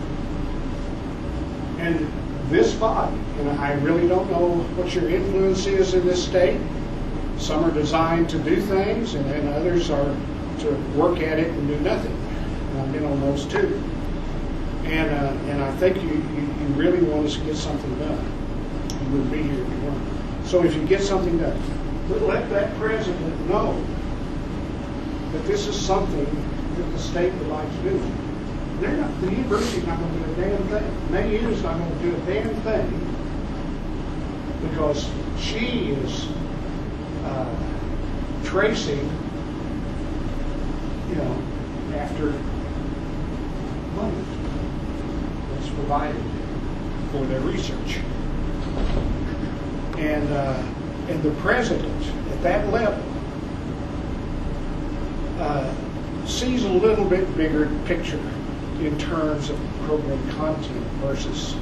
And this body, and I really don't know what your influence is in this state. Some are designed to do things, and others are to work at it and do nothing. And I've been on those too. And I think you really want us to get something done. You wouldn't be here if you weren't. So if you get something done, let that president know that this is something that the state would like to do. The university's not going to do a damn thing. Mayu's not going to do a damn thing because she is tracing, after money that's provided for their research. And the president at that level sees a little bit bigger picture in terms of program content versus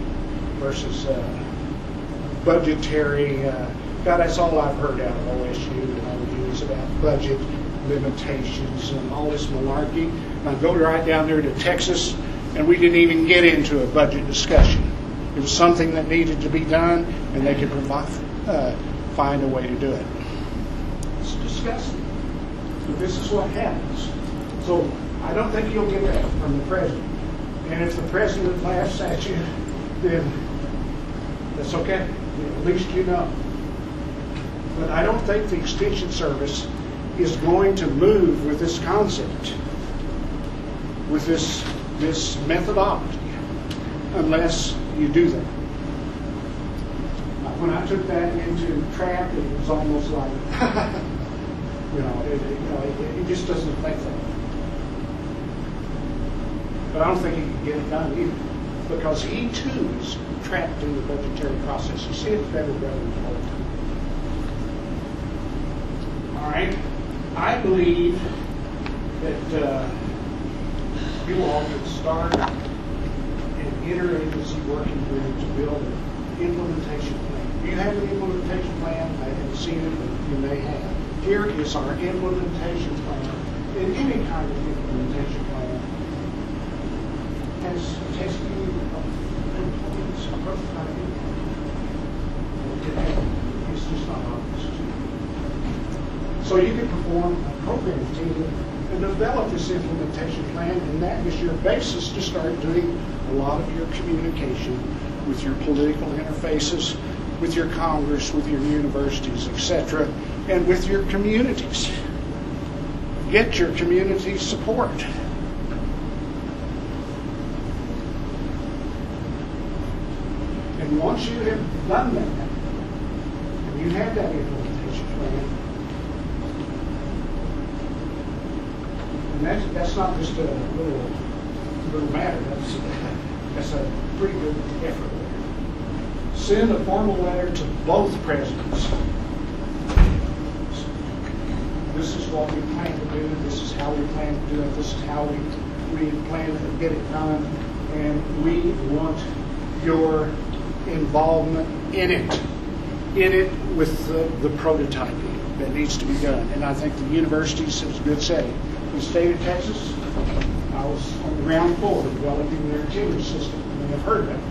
budgetary. God, that's all I've heard out of OSU and OU is about budget limitations and all this malarkey. And I go right down there to Texas, and we didn't even get into a budget discussion. It was something that needed to be done, and they could find a way to do it. It's disgusting. But this is what happens. So I don't think you'll get that from the president. And if the president laughs at you, then that's okay. At least you know. But I don't think the Extension Service is going to move with this concept, with this methodology, unless you do that. When I took that into TRAP, it was almost like, it just doesn't think that. But I don't think he can get it done either, because he too is trapped in the budgetary process. You see it, federal government all the time. All right, I believe that you all could start an interagency working group to build an implementation plan. Do you have an implementation plan? I haven't seen it, but you may have. Here is our implementation plan. And any kind of implementation plan has testing components, prototyping. It's just not obvious. So you can perform a program team and develop this implementation plan, and that is your basis to start doing a lot of your communication with your political interfaces with your Congress, with your universities, etc., and with your communities. Get your community support. And once you have done that, and you have that implementation plan, and that's not just a little matter, that's a pretty good effort. Send a formal letter to both presidents. This is what we plan to do, this is how we plan to do it, this is how we plan to get it done, and we want your involvement in it with the prototyping that needs to be done. And I think the universities, as good say, the state of Texas, I was on the ground floor developing their attendance system, and I've heard of it.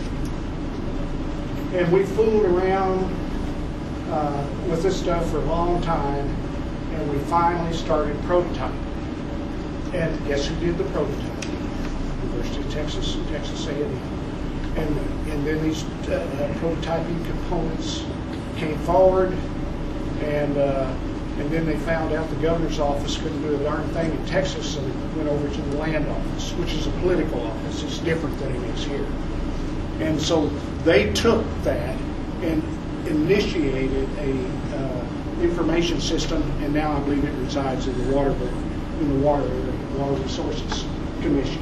And we fooled around with this stuff for a long time, and we finally started prototyping. And guess who did the prototyping? University of Texas and Texas A&M. And then these prototyping components came forward, and then they found out the governor's office couldn't do a darn thing in Texas, so they went over to the land office, which is a political office. It's different than it is here. And so they took that and initiated a information system, and now I believe it resides in the Water Resources Commission.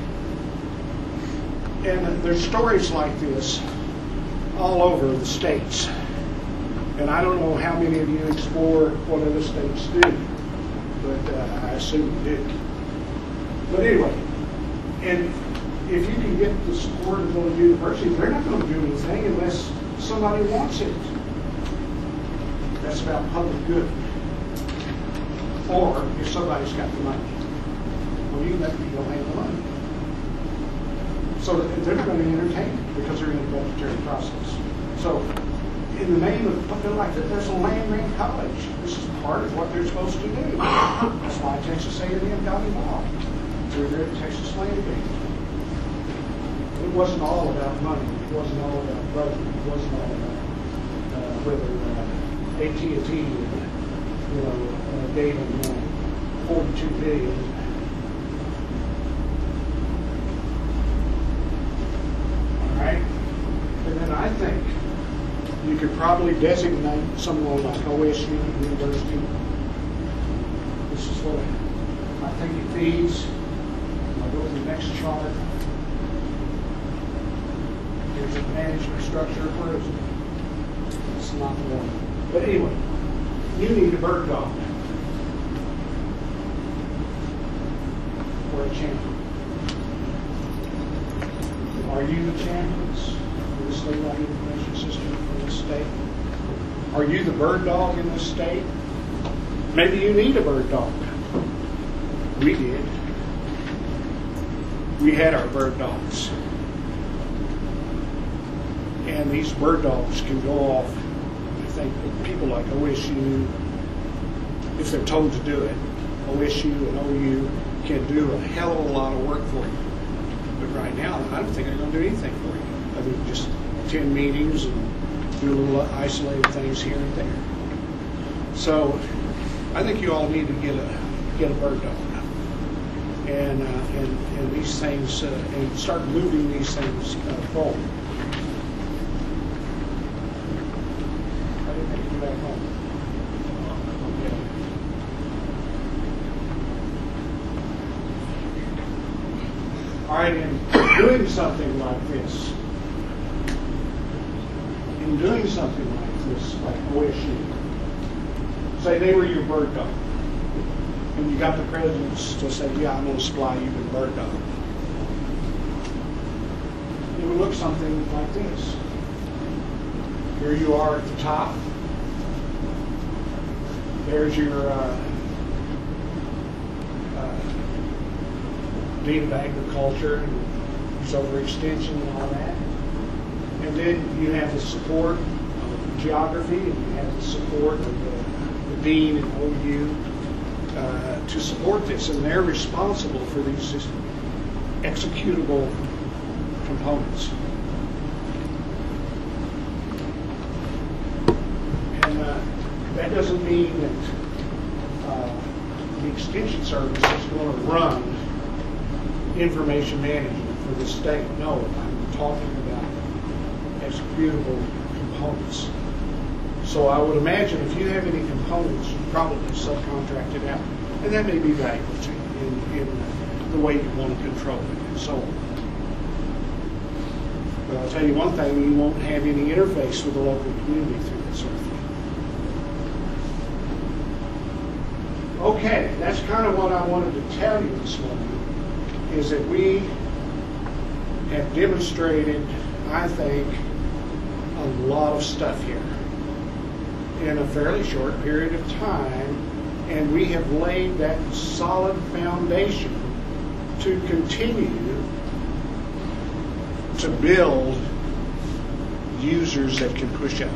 And there's stories like this all over the states. And I don't know how many of you explore what other states do, but I assume you do. But anyway, and if you can get the support of those universities, they're not going to do anything unless somebody wants it. That's about public good. Or if somebody's got the money. Well, you let people have the money. So they're not going to entertain it because they're in a budgetary process. So in the name of, like there's a land-grant college. This is part of what they're supposed to do. That's why Texas A&M got involved. Through their Texas Land Grant. It wasn't all about money. It wasn't all about budget. It wasn't all about whether AT&T, gave them $42 billion. And then I think you could probably designate someone like OSU University. This is what I think it feeds. I'll go to the next chart. Here's the management structure. Where is it? It's not the one. But anyway, you need a bird dog or a champion. Are you the champions for the statewide information system for this state? Are you the bird dog in this state? Maybe you need a bird dog. We did. We had our bird dogs. And these bird dogs can go off. I think people like OSU, if they're told to do it, OSU and OU can do a hell of a lot of work for you. But right now, I don't think they're going to do anything for you other than just attend meetings and do little isolated things here and there. So I think you all need to get a bird dog and these things and start moving these things forward. I didn't take you back home. All right, in doing something like this, like OSU, say they were your bird dog, and you got the presidents to say, yeah, I'm going to supply you with a bird dog. It would look something like this. Here you are at the top. There's your Dean of Agriculture, and there's overextension and all that. And then you have the support of geography, and you have the support of the Dean and OU to support this. And they're responsible for these executable components. that doesn't mean that the Extension Service is going to run information management for the state. No, I'm talking about executable components. So I would imagine if you have any components, you probably subcontract it out. And that may be valuable to you in the way you want to control it and so on. But I'll tell you one thing, you won't have any interface with the local community through that sort of thing. Okay, that's kind of what I wanted to tell you this morning, is that we have demonstrated, I think, a lot of stuff here in a fairly short period of time, and we have laid that solid foundation to continue to build users that can push up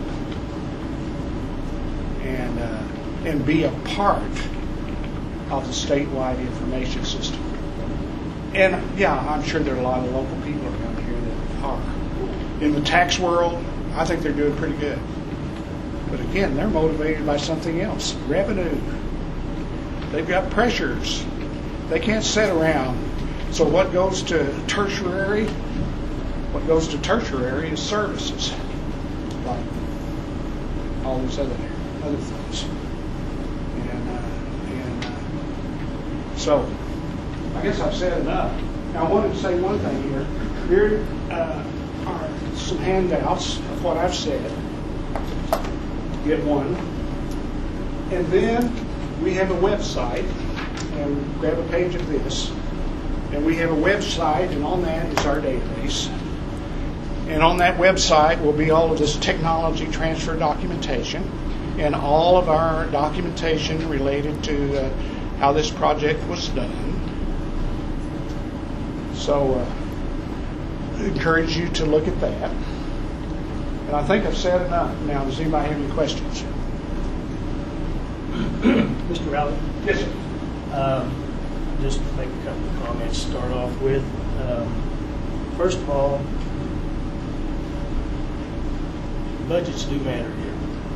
and be a part of the statewide information system. And yeah, I'm sure there are a lot of local people around here that are. In the tax world, I think they're doing pretty good. But again, they're motivated by something else, revenue. They've got pressures. They can't sit around. So what goes to tertiary? What goes to tertiary is services, like all these other things. So I guess I've said enough. Now I wanted to say one thing here. Here are some handouts of what I've said. Get one. And then we have a website, and grab a page of this. And we have a website, and on that is our database. And on that website will be all of this technology transfer documentation and all of our documentation related to how this project was done. So I encourage you to look at that. And I think I've said enough. Now, does anybody have any questions? Mr. Rowley? Yes, sir. Just make a couple of comments to start off with. First of all, budgets do matter here.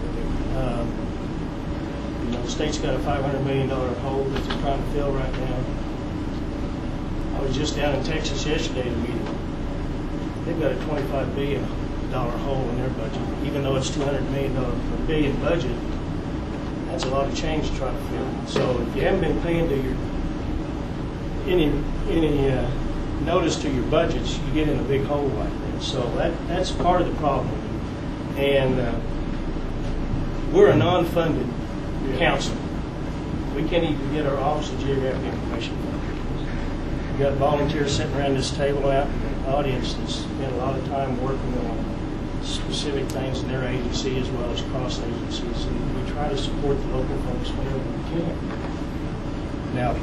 The state's got a $500 million hole that they're trying to fill right now. I was just down in Texas yesterday at a meeting. They've got a $25 billion hole in their budget, even though it's $200 billion budget. That's a lot of change to try to fill. So if you haven't been paying to your any notice to your budgets, you get in a big hole like that. So that's part of the problem. And we're a non-funded council. We can't even get our Office of Geographic Information. We've got volunteers sitting around this table out in the audience that spend a lot of time working on specific things in their agency as well as cross agencies, and we try to support the local folks whenever we can. Now,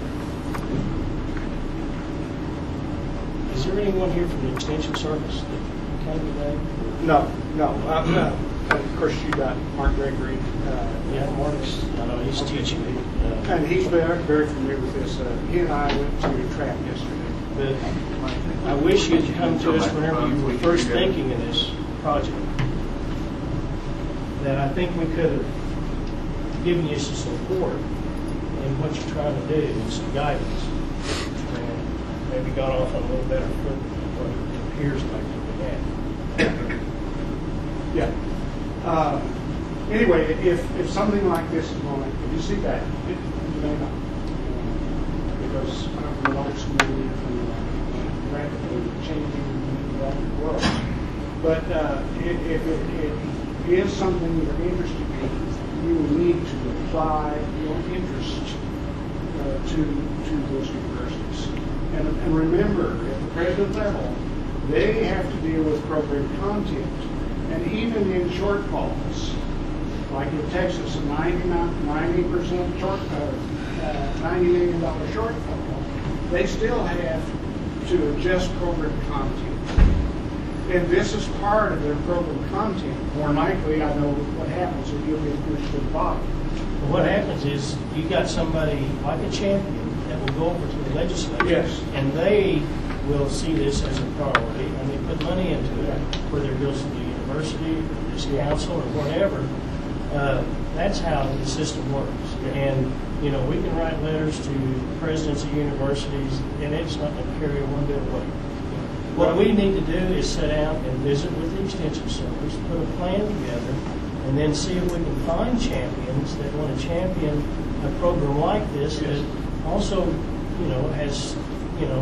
is there anyone here from the Extension Service that came today? No. Of course, you got Mark Gregory. Yeah, Mark's, I know he's teaching me. And he's very familiar with this. He and I went to TRAP yesterday. But I wish you'd come to us whenever you were first thinking of this project. That I think we could have given you some support in what you're trying to do and some guidance. And maybe got off on a little better foot than what it appears like we had. Yeah. Anyway, if something like this is going to, if you see that, you may not. Because the lights moving from rapidly changing world. But if it is something you're interested in, you will need to apply your interest to those universities. And remember, at the president level, they have to deal with program content. And even in shortfalls, like in Texas, a 90% $90 million shortfall, they still have to adjust program content. And this is part of their program content. More likely, I know what happens if you'll get pushed to the bottom. Well, what happens is you got somebody like a champion that will go over to the legislature, yes, and they will see this as a priority, and they put money into it, whether it goes to the university, or this council, or whatever. That's how the system works. And, you know, we can write letters to presidents of universities, and it's not going to carry one bit of weight. What we need to do is sit down and visit with the Extension Service, put a plan together, and then see if we can find champions that want to champion a program like this that also, you know, has, you know,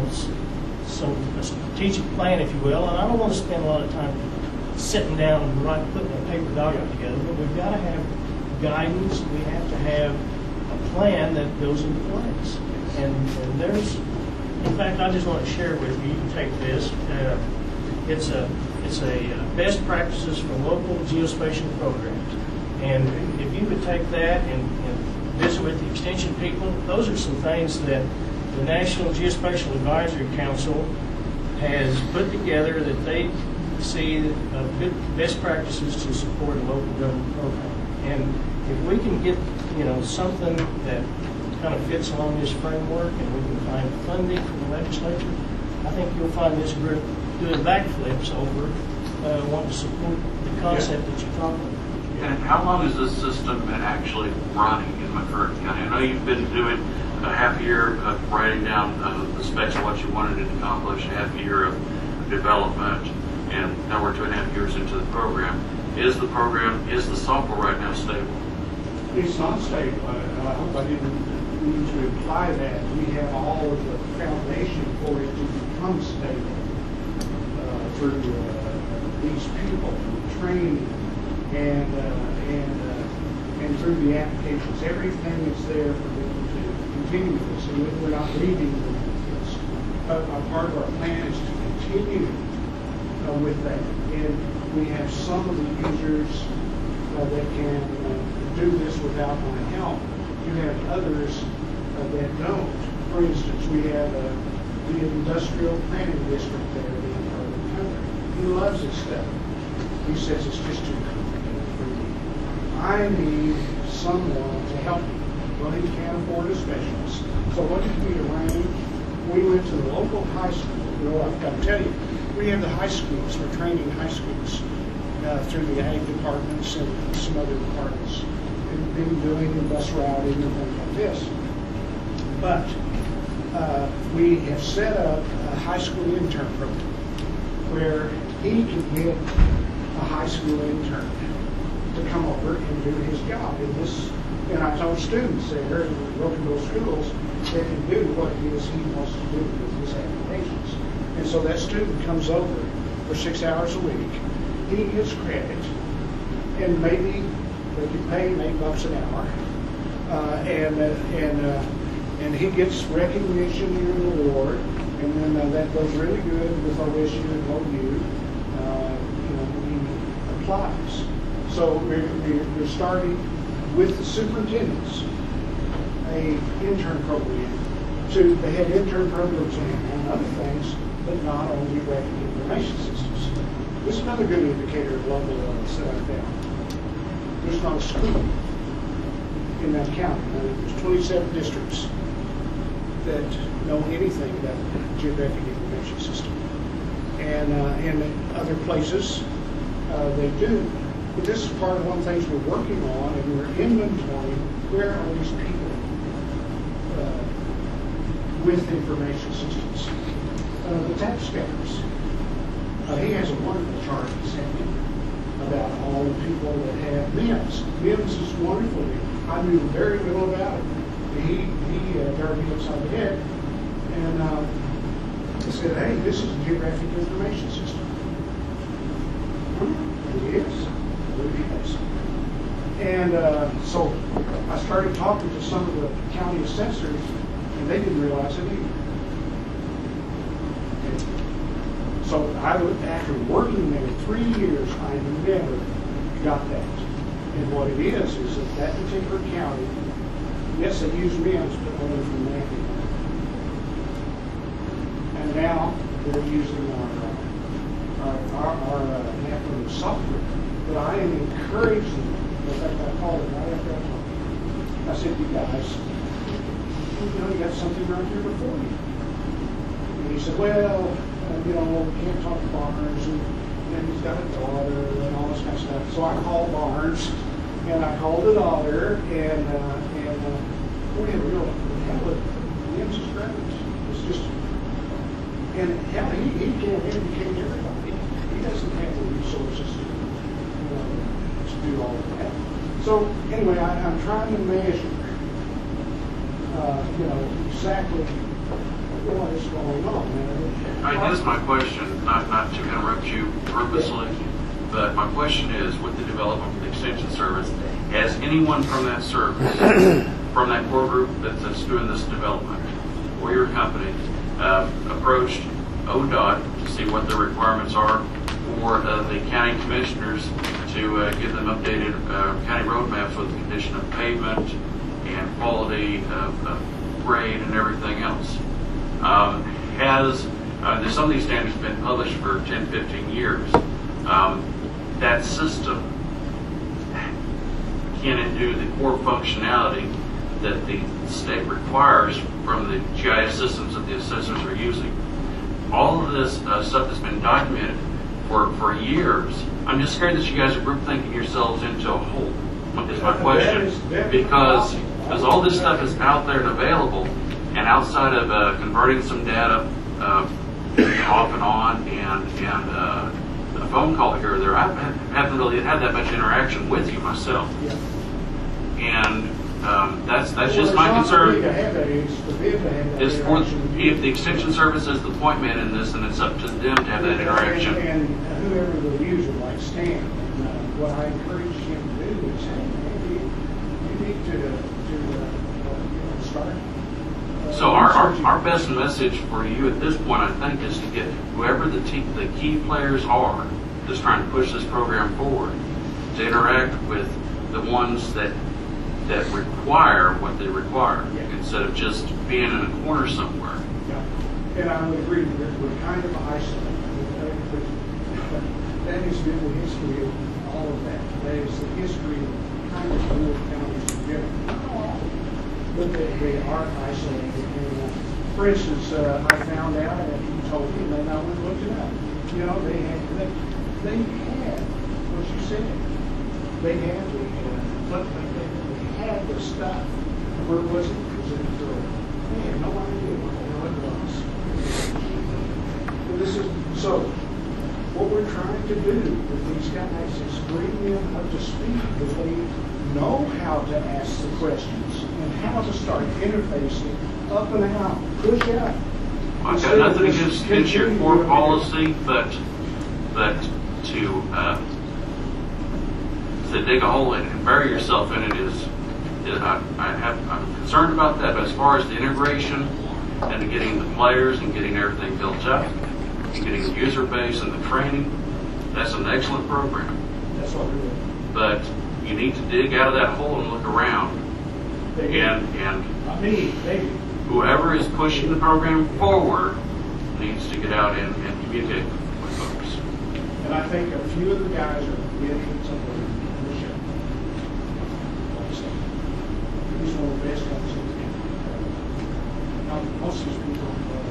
a strategic plan, if you will. And I don't want to spend a lot of time sitting down and putting a paper document together, but we've got to have guidance. We have to have a plan that goes into place. And there's, in fact, I just want to share with you. You can take this. It's a best practices for local geospatial programs. And if you would take that and visit with the extension people, those are some things that the National Geospatial Advisory Council has put together that they see best practices to support a local government program. And if we can get, you know, something that kind of fits along this framework, and we can find funding from the legislature, I think you'll find this group doing backflips over wanting to support the concept that you're talking about. And how long has this system been actually running in McCurtain County? I know you've been doing a half year of writing down the specs of what you wanted to accomplish, a half year of development, and now we're 2.5 years into the program. Is the software right now stable? It's not stable. I hope I didn't mean to imply that. We have all of the foundation for it to become stable through these people, training, and through the applications. Everything is there for them to continue this, and we're not leaving this. But part of our plan is to continue with that. And we have some of the users that can do this without my help. You have others that don't. For instance, we have the industrial planning district there in Urban Country. He loves this stuff. He says it's just too complicated for me. I need someone to help me. Well, he can't afford a specialist. So what did we arrange? We went to the local high school. Well, I've got to tell you, we have the high schools. We're training high schools through the ag departments and some other departments. We've been doing bus routing and things like this. But we have set up a high school intern program where he can get a high school intern to come over and do his job. And I told students there in Broken Bow schools they can do what it is he wants to do with his applications. And so that student comes over for 6 hours a week. He gets credit, and maybe they can pay him $8 an hour, and he gets recognition and reward, and then that goes really good with OSU and OU. He applies. So we're starting with the superintendents a intern program to the head intern programs and other things, but not on geographic information systems. This is another good indicator of level down. There's not a school in that county. There's 27 districts that know anything about the geographic information system. And in other places, they do. But this is part of one of the things we're working on, and we're inventorying where are these people with information systems. The taxpayers. He has a wonderful chart he sent me about all the people that have MIMS. MIMS is wonderful. I knew very little about it. He turned me upside the head and he said, hey, this is a geographic information system. It is. It is. And so I started talking to some of the county assessors, and they didn't realize it either. So after working there 3 years, I never got that. And what it is that particular county, yes, they use MIMS, but only for mapping. And now they're using our mapping software. But I am encouraging, in fact, I called it right after I talked. I said, you guys, you got something right here before you. And he said, well, can't talk to Barnes, and he's got a daughter, and all this kind of stuff. So I called Barnes, And I called the daughter, and we had a real hell with Jim's strategy. It's just, and hell, he can't educate everybody. He doesn't have the resources to do all of that. So anyway, I'm trying to measure, exactly what is going on. I guess my question, not to interrupt you purposely, but my question is, with the development of the Extension Service, has anyone from that service, from that core group that's doing this development, or your company, approached ODOT to see what the requirements are, or the county commissioners to give them updated county roadmaps with the condition of pavement and quality of grade and everything else? There's some of these standards have been published for 10, 15 years. That system, can it do the core functionality that the state requires from the GIS systems that the assessors are using? All of this stuff has been documented for years. I'm just scared that you guys are group thinking yourselves into a hole, is my question. Because all this stuff is out there and available, and outside of converting some data off and on and a phone call here or there, I haven't really had that much interaction with you myself. And that's just my concern. Is for if the Extension Service is the point man in this, and it's up to them to have that interaction. And whoever the user, like Stan, what I encourage him to do is, hey, you need to start. So our best message for you at this point, I think, is to get whoever the key players are that's trying to push this program forward to interact with the ones that require what they require, instead of just being in a corner somewhere. Yeah. And I would agree that we're kind of isolated. That has been the history of all of that. That is the history of kind of rural counties in general. Not all, but they are isolated. And, for instance, I found out, and you told me, and then I went and looked it up. They had what you said. They had the stuff. Where was it? They had no idea what the hell it was. So what we're trying to do with these guys is bring them up to speed, that they know how to ask the questions and how to start interfacing up and out, push out. I've got nothing against your core policy, but to dig a hole in it and bury yourself in it I'm concerned about that. But as far as the integration and getting the players and getting everything built up, and getting the user base and the training, that's an excellent program. That's what we're doing. But you need to dig out of that hole and look around. And whoever is pushing the program forward needs to get out and communicate with folks. And I think a few of the guys are getting somewhere in the show. He's one of the best guys in the game. Now, most of these people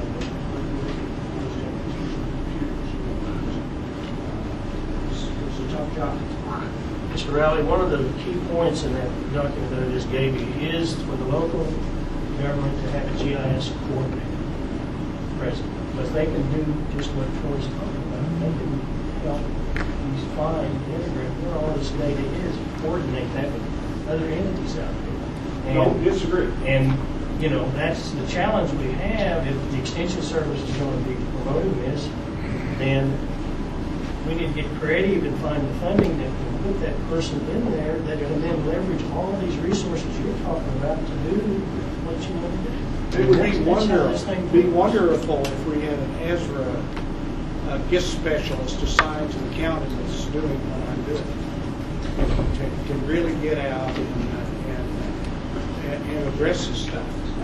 it's a tough job. Mr. Rowley, one of the key points in that document that I just gave you is for the local government to have a GIS coordinator present. Because they can do just what Troy's talking about. They can help these fine integrate where all this data is, coordinate that with other entities out there. Don't disagree. And, that's the challenge we have. If the Extension Service is going to be promoting this, then we need to get creative and find the funding that can put that person in there that can then leverage all these resources you're talking about to do what you want to do. It would be wonderful if we had an Ezra GIS specialist assigned to the county that's doing what I'm doing. Can really get out and address this stuff.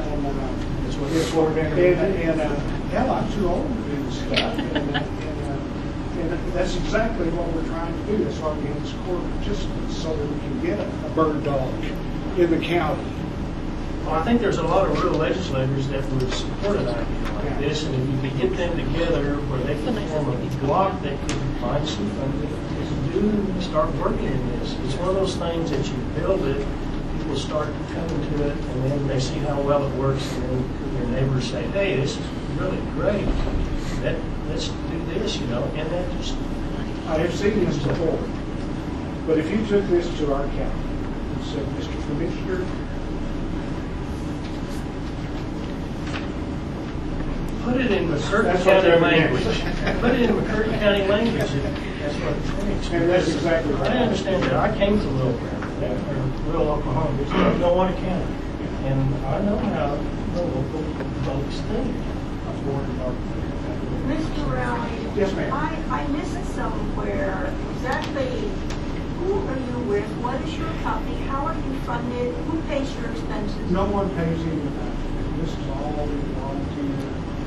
Hell, I'm too old to do this stuff. And that's exactly what we're trying to do. That's why we have this core participants, so that we can get a bird dog in the county. Well, I think there's a lot of rural legislators that would support an idea like this, and if you could get them together where they can form a block that could find some funding to do start working in this. It's one of those things that you build it, people start coming to it, and then they see how well it works, and then your neighbors say, hey, this is really great. Let's do this, and that just... I have seen this before, but if you took this to our county and said, Mr. Commissioner, put it in McCurtain County language. Put it in McCurtain County language. That's what it takes. And that's exactly right. I understand that. I came from Little Oklahoma. It's Delaware County. And I know how the local folks think. Mr. Rowley? Yes, ma'am. I missed somewhere exactly who are you with? What is your company? How are you funded? Who pays your expenses? No one pays anything. This is all volunteer.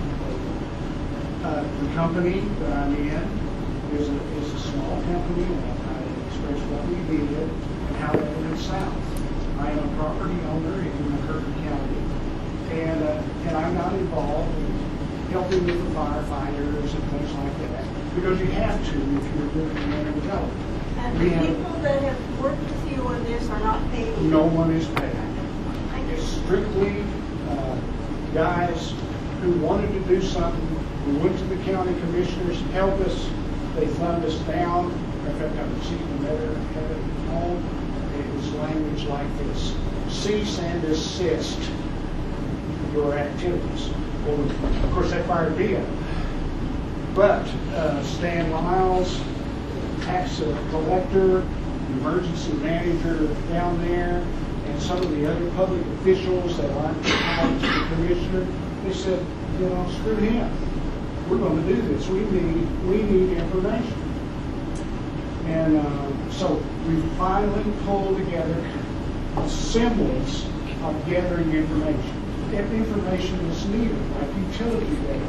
The company that I'm in is a small company, and I express what we did and how that went south. I am a property owner in McCurtain County, and I'm not involved in helping with the firefighters and things like that, because you have to if you're doing community development. And the people that have worked with you on this are not paid? No one is paid. Thank you. It's strictly guys who wanted to do something. We went to the county commissioners, help us. They thumbed us down. In fact, I received a letter at home. It was language like this: cease and desist your activities. Well, of course, that fired me up. But Stan Miles, tax collector, emergency manager down there, and some of the other public officials that aren't tied to the commissioner, they said, screw him. We're going to do this. We need information. And so we finally pulled together a semblance of gathering information. If information is needed, like utility data,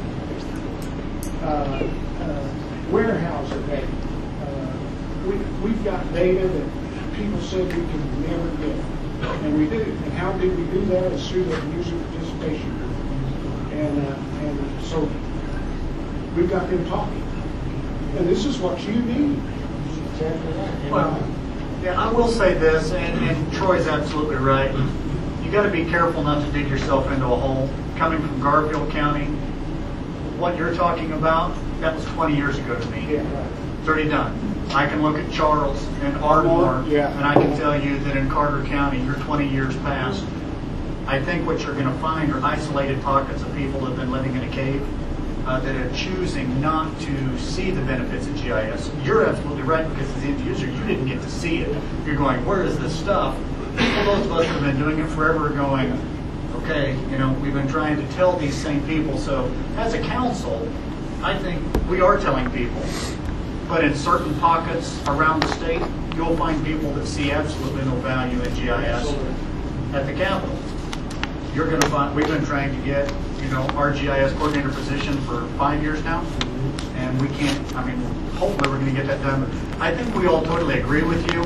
warehouser data. We've got data that people said we can never get, and we do. And how did we do that? It's through the user participation group. And so we've got them talking. And this is what you need. Well, yeah, I will say this, and Troy's absolutely right. You got to be careful not to dig yourself into a hole. Coming from Garfield County, what you're talking about, that was 20 years ago to me. Yeah, right. It's already done. I can look at Charles and Ardmore, and I can tell you that in Carter County, you're 20 years past. I think what you're going to find are isolated pockets of people that have been living in a cave that are choosing not to see the benefits of GIS. You're absolutely right, because as the end user, you didn't get to see it. You're going, where is this stuff? Well, those of us that have been doing it forever are going, okay, we've been trying to tell these same people. So as a council, I think we are telling people. But in certain pockets around the state, you'll find people that see absolutely no value in GIS at the Capitol. You're going to find, we've been trying to get, our GIS coordinator position for 5 years now, and we can't, hopefully we're going to get that done. But I think we all totally agree with you.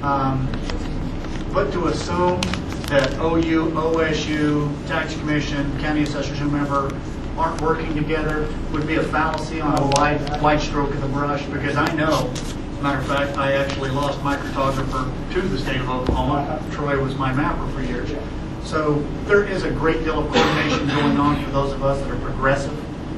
But to assume that OU, OSU, Tax Commission, County Assessors, whomever, aren't working together would be a fallacy on a wide stroke of the brush, because I know, as a matter of fact, I actually lost my cartographer to the state of Oklahoma. Troy was my mapper for years. So there is a great deal of coordination going on for those of us that are progressive.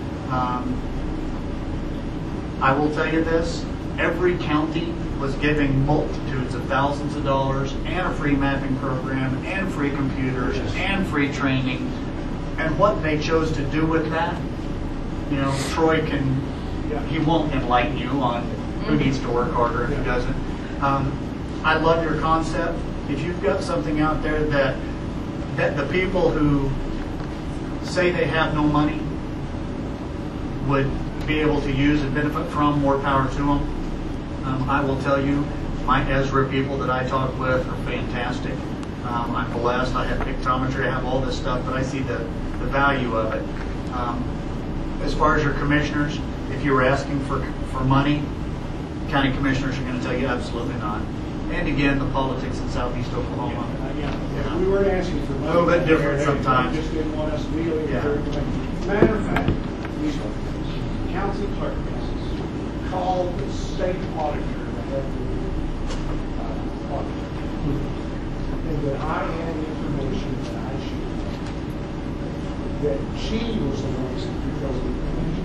I will tell you this, every county was giving multitudes of thousands of dollars and a free mapping program and free computers and free training. And what they chose to do with that, Troy he won't enlighten you on who needs to work harder and who doesn't. I love your concept. If you've got something out there that the people who say they have no money would be able to use and benefit from, more power to them. I will tell you, my Ezra people that I talk with are fantastic. I'm blessed. I have pictometry. I have all this stuff, but I see the value of it. As far as your commissioners, if you were asking for money, county commissioners are going to tell you absolutely not. And again, the politics in Southeast Oklahoma. Yeah. We weren't asking for money. A little bit different sometimes. They just didn't want us dealing with everything. Matter of fact, the county clerk called the state auditor revenue auditor. And that I had information that I should, that she was the one that controlled the information.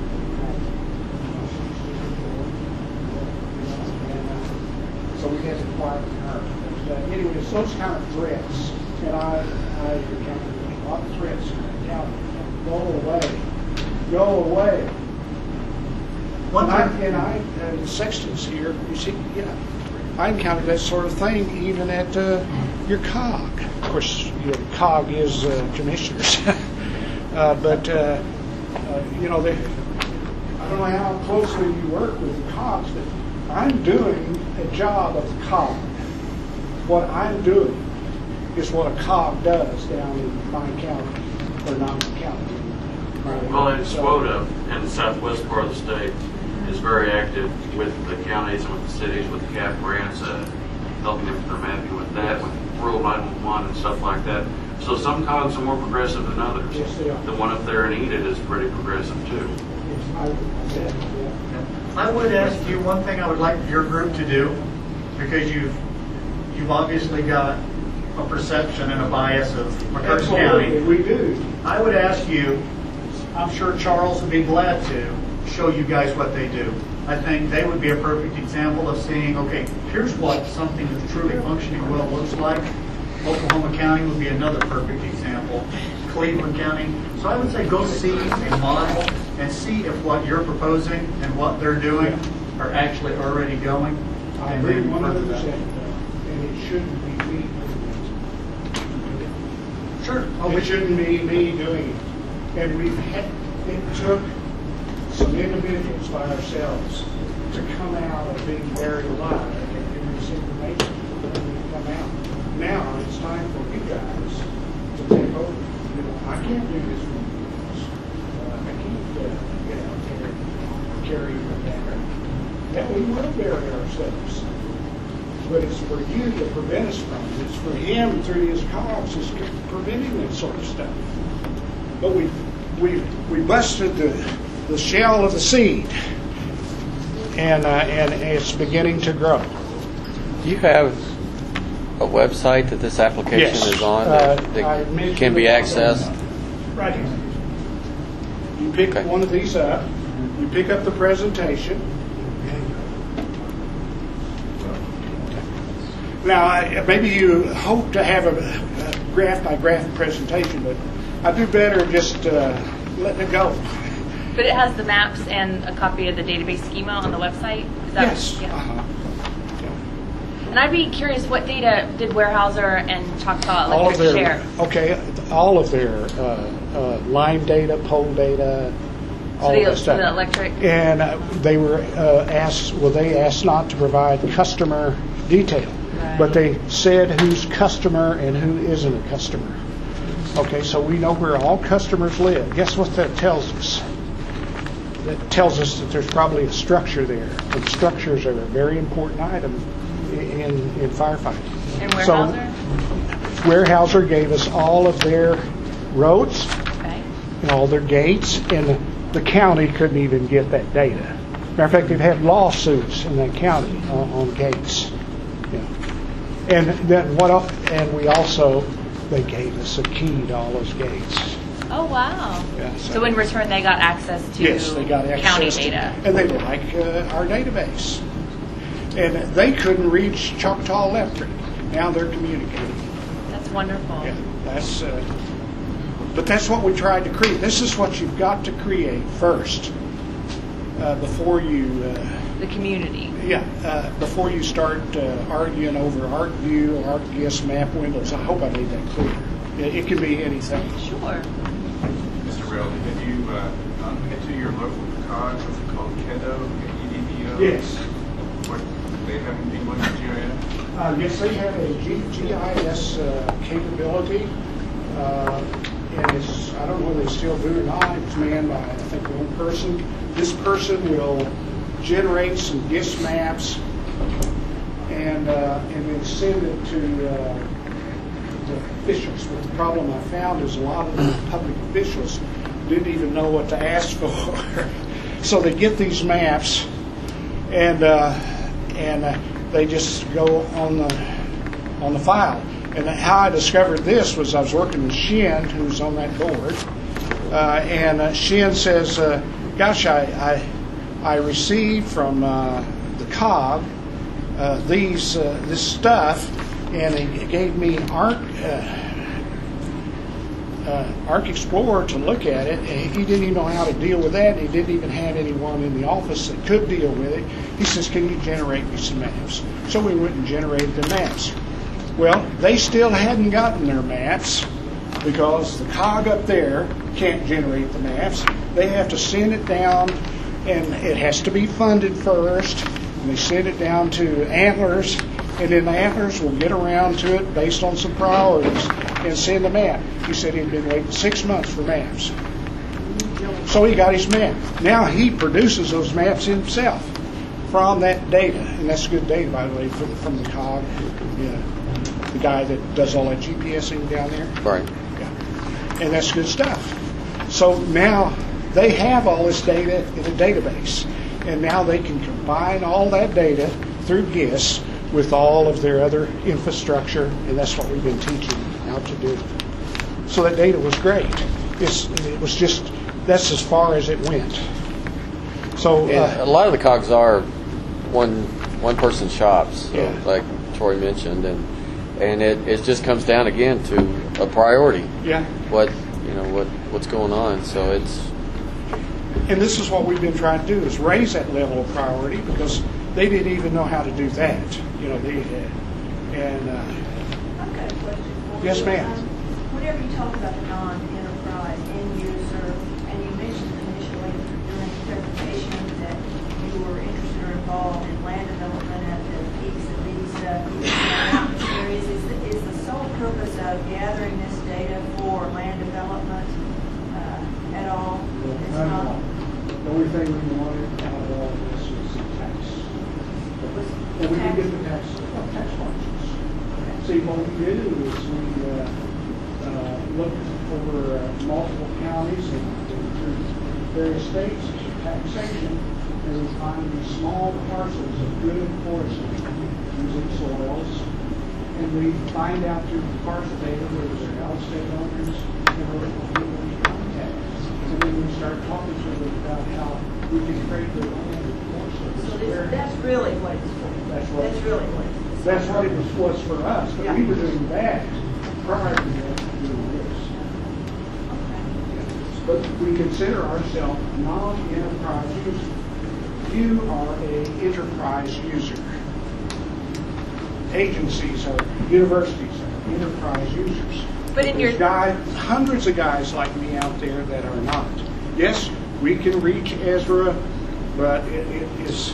So we had to quieten her. But anyway, it's those kind of threats, and I encountered a lot of threats in the county. Go away. Go away. The Sexton's here. You see, I encountered that sort of thing even at your COG. Of course, your COG is commissioners. But I don't know how closely you work with the COGs, but I'm doing a job of the COG. What I'm doing is what a COG does down in my county, or not the county. Well, and SWOTA in the southwest part of the state is very active with the counties and with the cities, with the CAP grants, helping them with their mapping with that, with rural 911 and stuff like that. So some COGs are more progressive than others. Yes, they are. The one up there in Enid is pretty progressive too. I would ask you one thing I would like your group to do, because you've obviously got a perception and a bias of McCurtain County. We do. I would ask you, I'm sure Charles would be glad to show you guys what they do. I think they would be a perfect example of seeing, okay, here's what something that's truly functioning well looks like. Oklahoma County would be another perfect example. Cleveland County. So I would say go see a model and see if what you're proposing and what they're doing are actually already going. I agree 100%, and it shouldn't be me. Sure. It shouldn't be me doing it. And it took some individuals by ourselves to come out of being buried alive and give this information and come out. Now it's time for you guys to take over. I can't do this for you guys. I can't get out there and carry your banner. Then we will bury ourselves. But it's for you to prevent us from it. It's for him through his cause is preventing that sort of stuff. But we busted the shell of the seed, and it's beginning to grow. Do you have a website that this application is on that can be accessed? Right here. You pick one of these up. You pick up the presentation. Now, maybe you hope to have a graph-by-graph presentation, but I do better just letting it go. But it has the maps and a copy of the database schema on the website? Is that Yes. Yeah. And I'd be curious, what data did Weyerhaeuser and Choctaw Electric share? Okay, all of their line data, pole data, all So that stuff. the electric? And they were they asked not to provide customer detail. Right. But they said who's customer and who isn't a customer. Okay, so we know where all customers live. Guess what that tells us? That tells us that there's probably a structure there. And structures are a very important item in firefighting. And Weyerhaeuser? So Weyerhaeuser gave us all of their roads and all their gates, and the county couldn't even get that data. Matter of fact, they've had lawsuits in that county on gates. And then they gave us a key to all those gates. Oh, wow. Yeah, so in return, they got access to they got access county to, data. and they like our database. And they couldn't reach Choctaw Electric. Now they're communicating. That's wonderful. Yeah, but that's what we tried to create. This is what you've got to create first before you... the community. Before you start arguing over ArcView or ArcGIS map windows. I hope I made that clear. It can be anything. Sure. Mr. Relly, have you been to your local COG, what's it called, KEDO, EDBO? Yes. They have anything with GIS? Yes, they have a GIS capability. And I don't know whether they still do or not. It's manned by, I think, one person. This person will generate some GIS maps and then send it to the officials. But the problem I found is a lot of the public officials didn't even know what to ask for. So they get these maps and They just go on the file. And how I discovered this was I was working with Shin, who's on that board, and Shin says, "Gosh, I received from the COG this stuff, and it gave me Arc Explorer to look at it, and he didn't even know how to deal with that. He didn't even have anyone in the office that could deal with it. He says, can you generate me some maps?" So we went and generated the maps. Well, they still hadn't gotten their maps because the COG up there can't generate the maps. They have to send it down, and it has to be funded first, and they send it down to Antlers, and then the Antlers will get around to it based on some priorities and send the map. He said he'd been waiting 6 months for maps. So he got his map. Now he produces those maps himself from that data, and that's good data, by the way, from the COG, the guy that does all that GPSing down there. Right. Yeah. And that's good stuff. So now they have all this data in a database, and now they can combine all that data through GIS with all of their other infrastructure, and that's what we've been teaching how to do. So that data was great. It was just, that's as far as it went. So a lot of the COGs are one person shops, so like Troy mentioned, and it just comes down again to a priority. Yeah. What's going on? So it's. And this is what we've been trying to do, is raise that level of priority, because they didn't even know how to do that. They had. And I've got a question for you. Yes, ma'am. Whenever you talk about the non-enterprise end user, and you mentioned initially during the presentation that you were interested or involved in land development at the peaks of these mountain areas, is the sole purpose of gathering this data for land development at all? It's not. The only thing we wanted out of all of this was the tax. And we can get the tax margins. See, what we do is we look over multiple counties and through various states to taxation, and we find these small parcels of good forestry using soils, and we find out through the parcel data where there's out-of-state owners and where people we contact. And then we start talking to them about how we can create their own forestry. So that's really what it's for. That's right. That's really what it's for. That's what it was for us, but we were doing that prior to doing this. But we consider ourselves non-enterprise user. You are an enterprise user. Agencies or universities are enterprise users. But in There's hundreds of guys like me out there that are not. Yes, we can reach Ezra, but it is,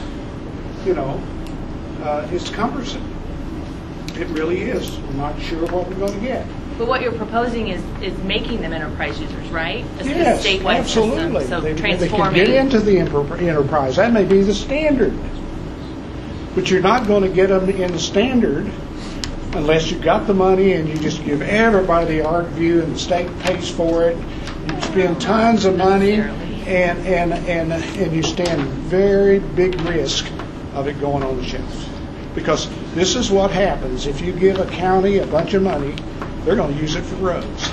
it's cumbersome. It really is. I'm not sure what we're going to get. But what you're proposing is making them enterprise users, right? Yes, statewide absolutely. System, so they transforming. can get into the enterprise. That may be the standard. But you're not going to get them in the standard unless you've got the money and you just give everybody ArcView and the state pays for it. You spend tons of money and you stand very big risk of it going on the shelf. Because this is what happens. If you give a county a bunch of money, they're going to use it for roads.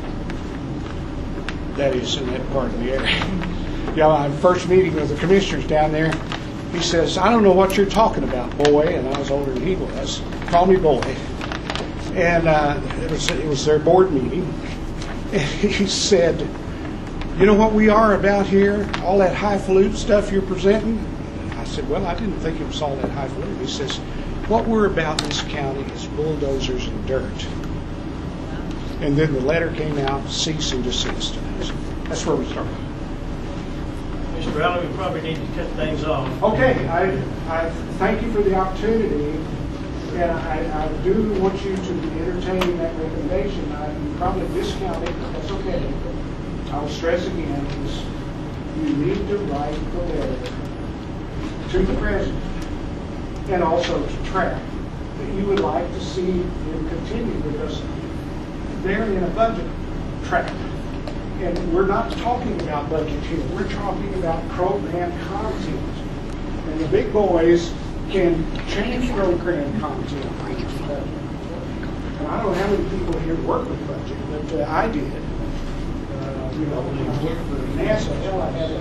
That is in that part of the area. My first meeting with the commissioners down there, he says, "I don't know what you're talking about, boy." And I was older than he was. Call me boy. And it was their board meeting. And he said, "You know what we are about here? All that highfalutin stuff you're presenting?" I said, "Well, I didn't think it was all that highfalutin." He says, "What we're about in this county is bulldozers and dirt." And then the letter came out, cease and desist. That's where we started. Mr. Rowley, we probably need to cut things off. Okay, I thank you for the opportunity, and I do want you to entertain that recommendation. I probably discount it, but that's okay. I'll stress again, is you need to write the letter to the president and also to track that you would like to see him continue, because they're in a budget trap. And we're not talking about budget here. We're talking about program content. And the big boys can change program content on this budget. And I don't know how many people here work with budget, but I did. When I worked for NASA, hell, I had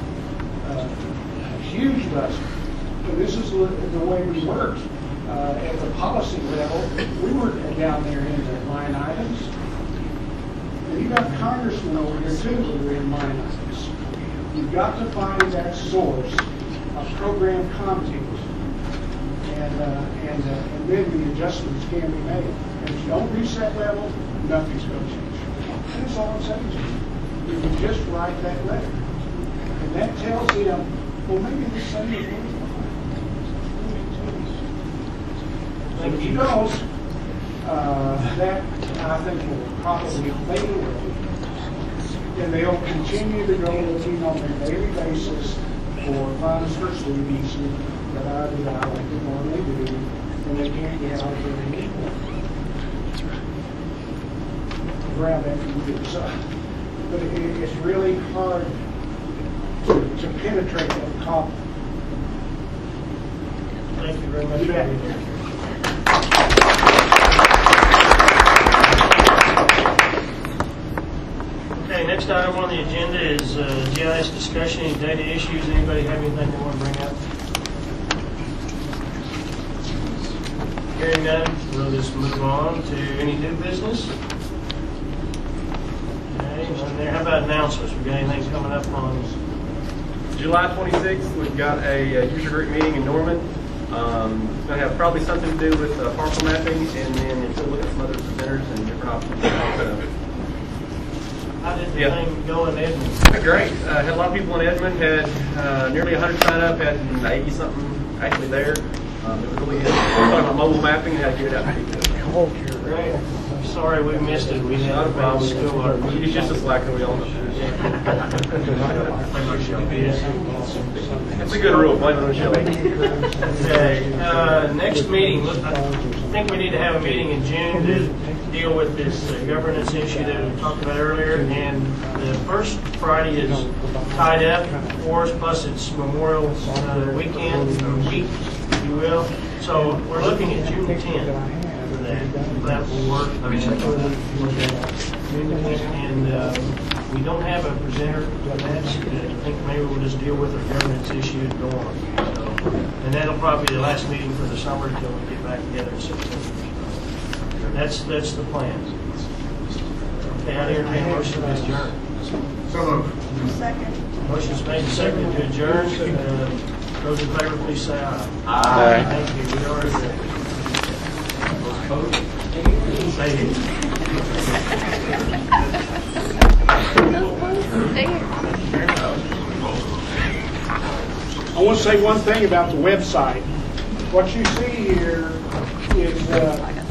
a huge budget. And this is the way we worked. At the policy level, we were down there in the line items. And you got congressmen over here too that are in line items. You've got to find that source of program content, and then the adjustments can be made. And if you don't reach that level, nothing's going to change. That's all I'm saying to you. You can just write that letter, and that tells him, well, maybe this thing is worth it. If he knows, that I think will probably fail. And they'll continue to go looking on their daily basis for funds for students that are like they normally do, and they can't get out of there anymore. Around that so, but it's really hard to penetrate that copper. Thank you very much. Okay, next item on the agenda is GIS discussion and data issues. Anybody have anything they want to bring up? Hearing none, we'll just move on to any new business. Okay, none there. How about announcements? We got anything coming up on July 26th? We've got a user group meeting in Norman. It's going to have probably something to do with parcel mapping, and then it's going to look at some other presenters and different options. How did the thing go in Edmond? Great. Had a lot of people in Edmond. Had nearly 100 sign up. Had 80 something actually there. It was really good. Talking about mobile mapping, how to get it out to people. Great. I'm sorry we missed it. We had a bad school. He's just a slacker, we all know. It's a good rule. Blame it on Shelley. Okay. Next meeting. I think we need to have a meeting in June to deal with this governance issue that we talked about earlier. And the first Friday is tied up for us, plus it's Memorial weekend, or week, if you will. So we're looking at June 10th. That will work. And we don't have a presenter for that. I think maybe we'll just deal with the governance issue and go on. So, and that'll probably be the last meeting for the summer until we get back together in September. That's the plan. Okay, I entertain a motion to adjourn. So moved. Second. Motion's made and seconded to adjourn. Those in favor, please say aye. Aye. Thank you. We are adjourned. I want to say one thing about the website. What you see here is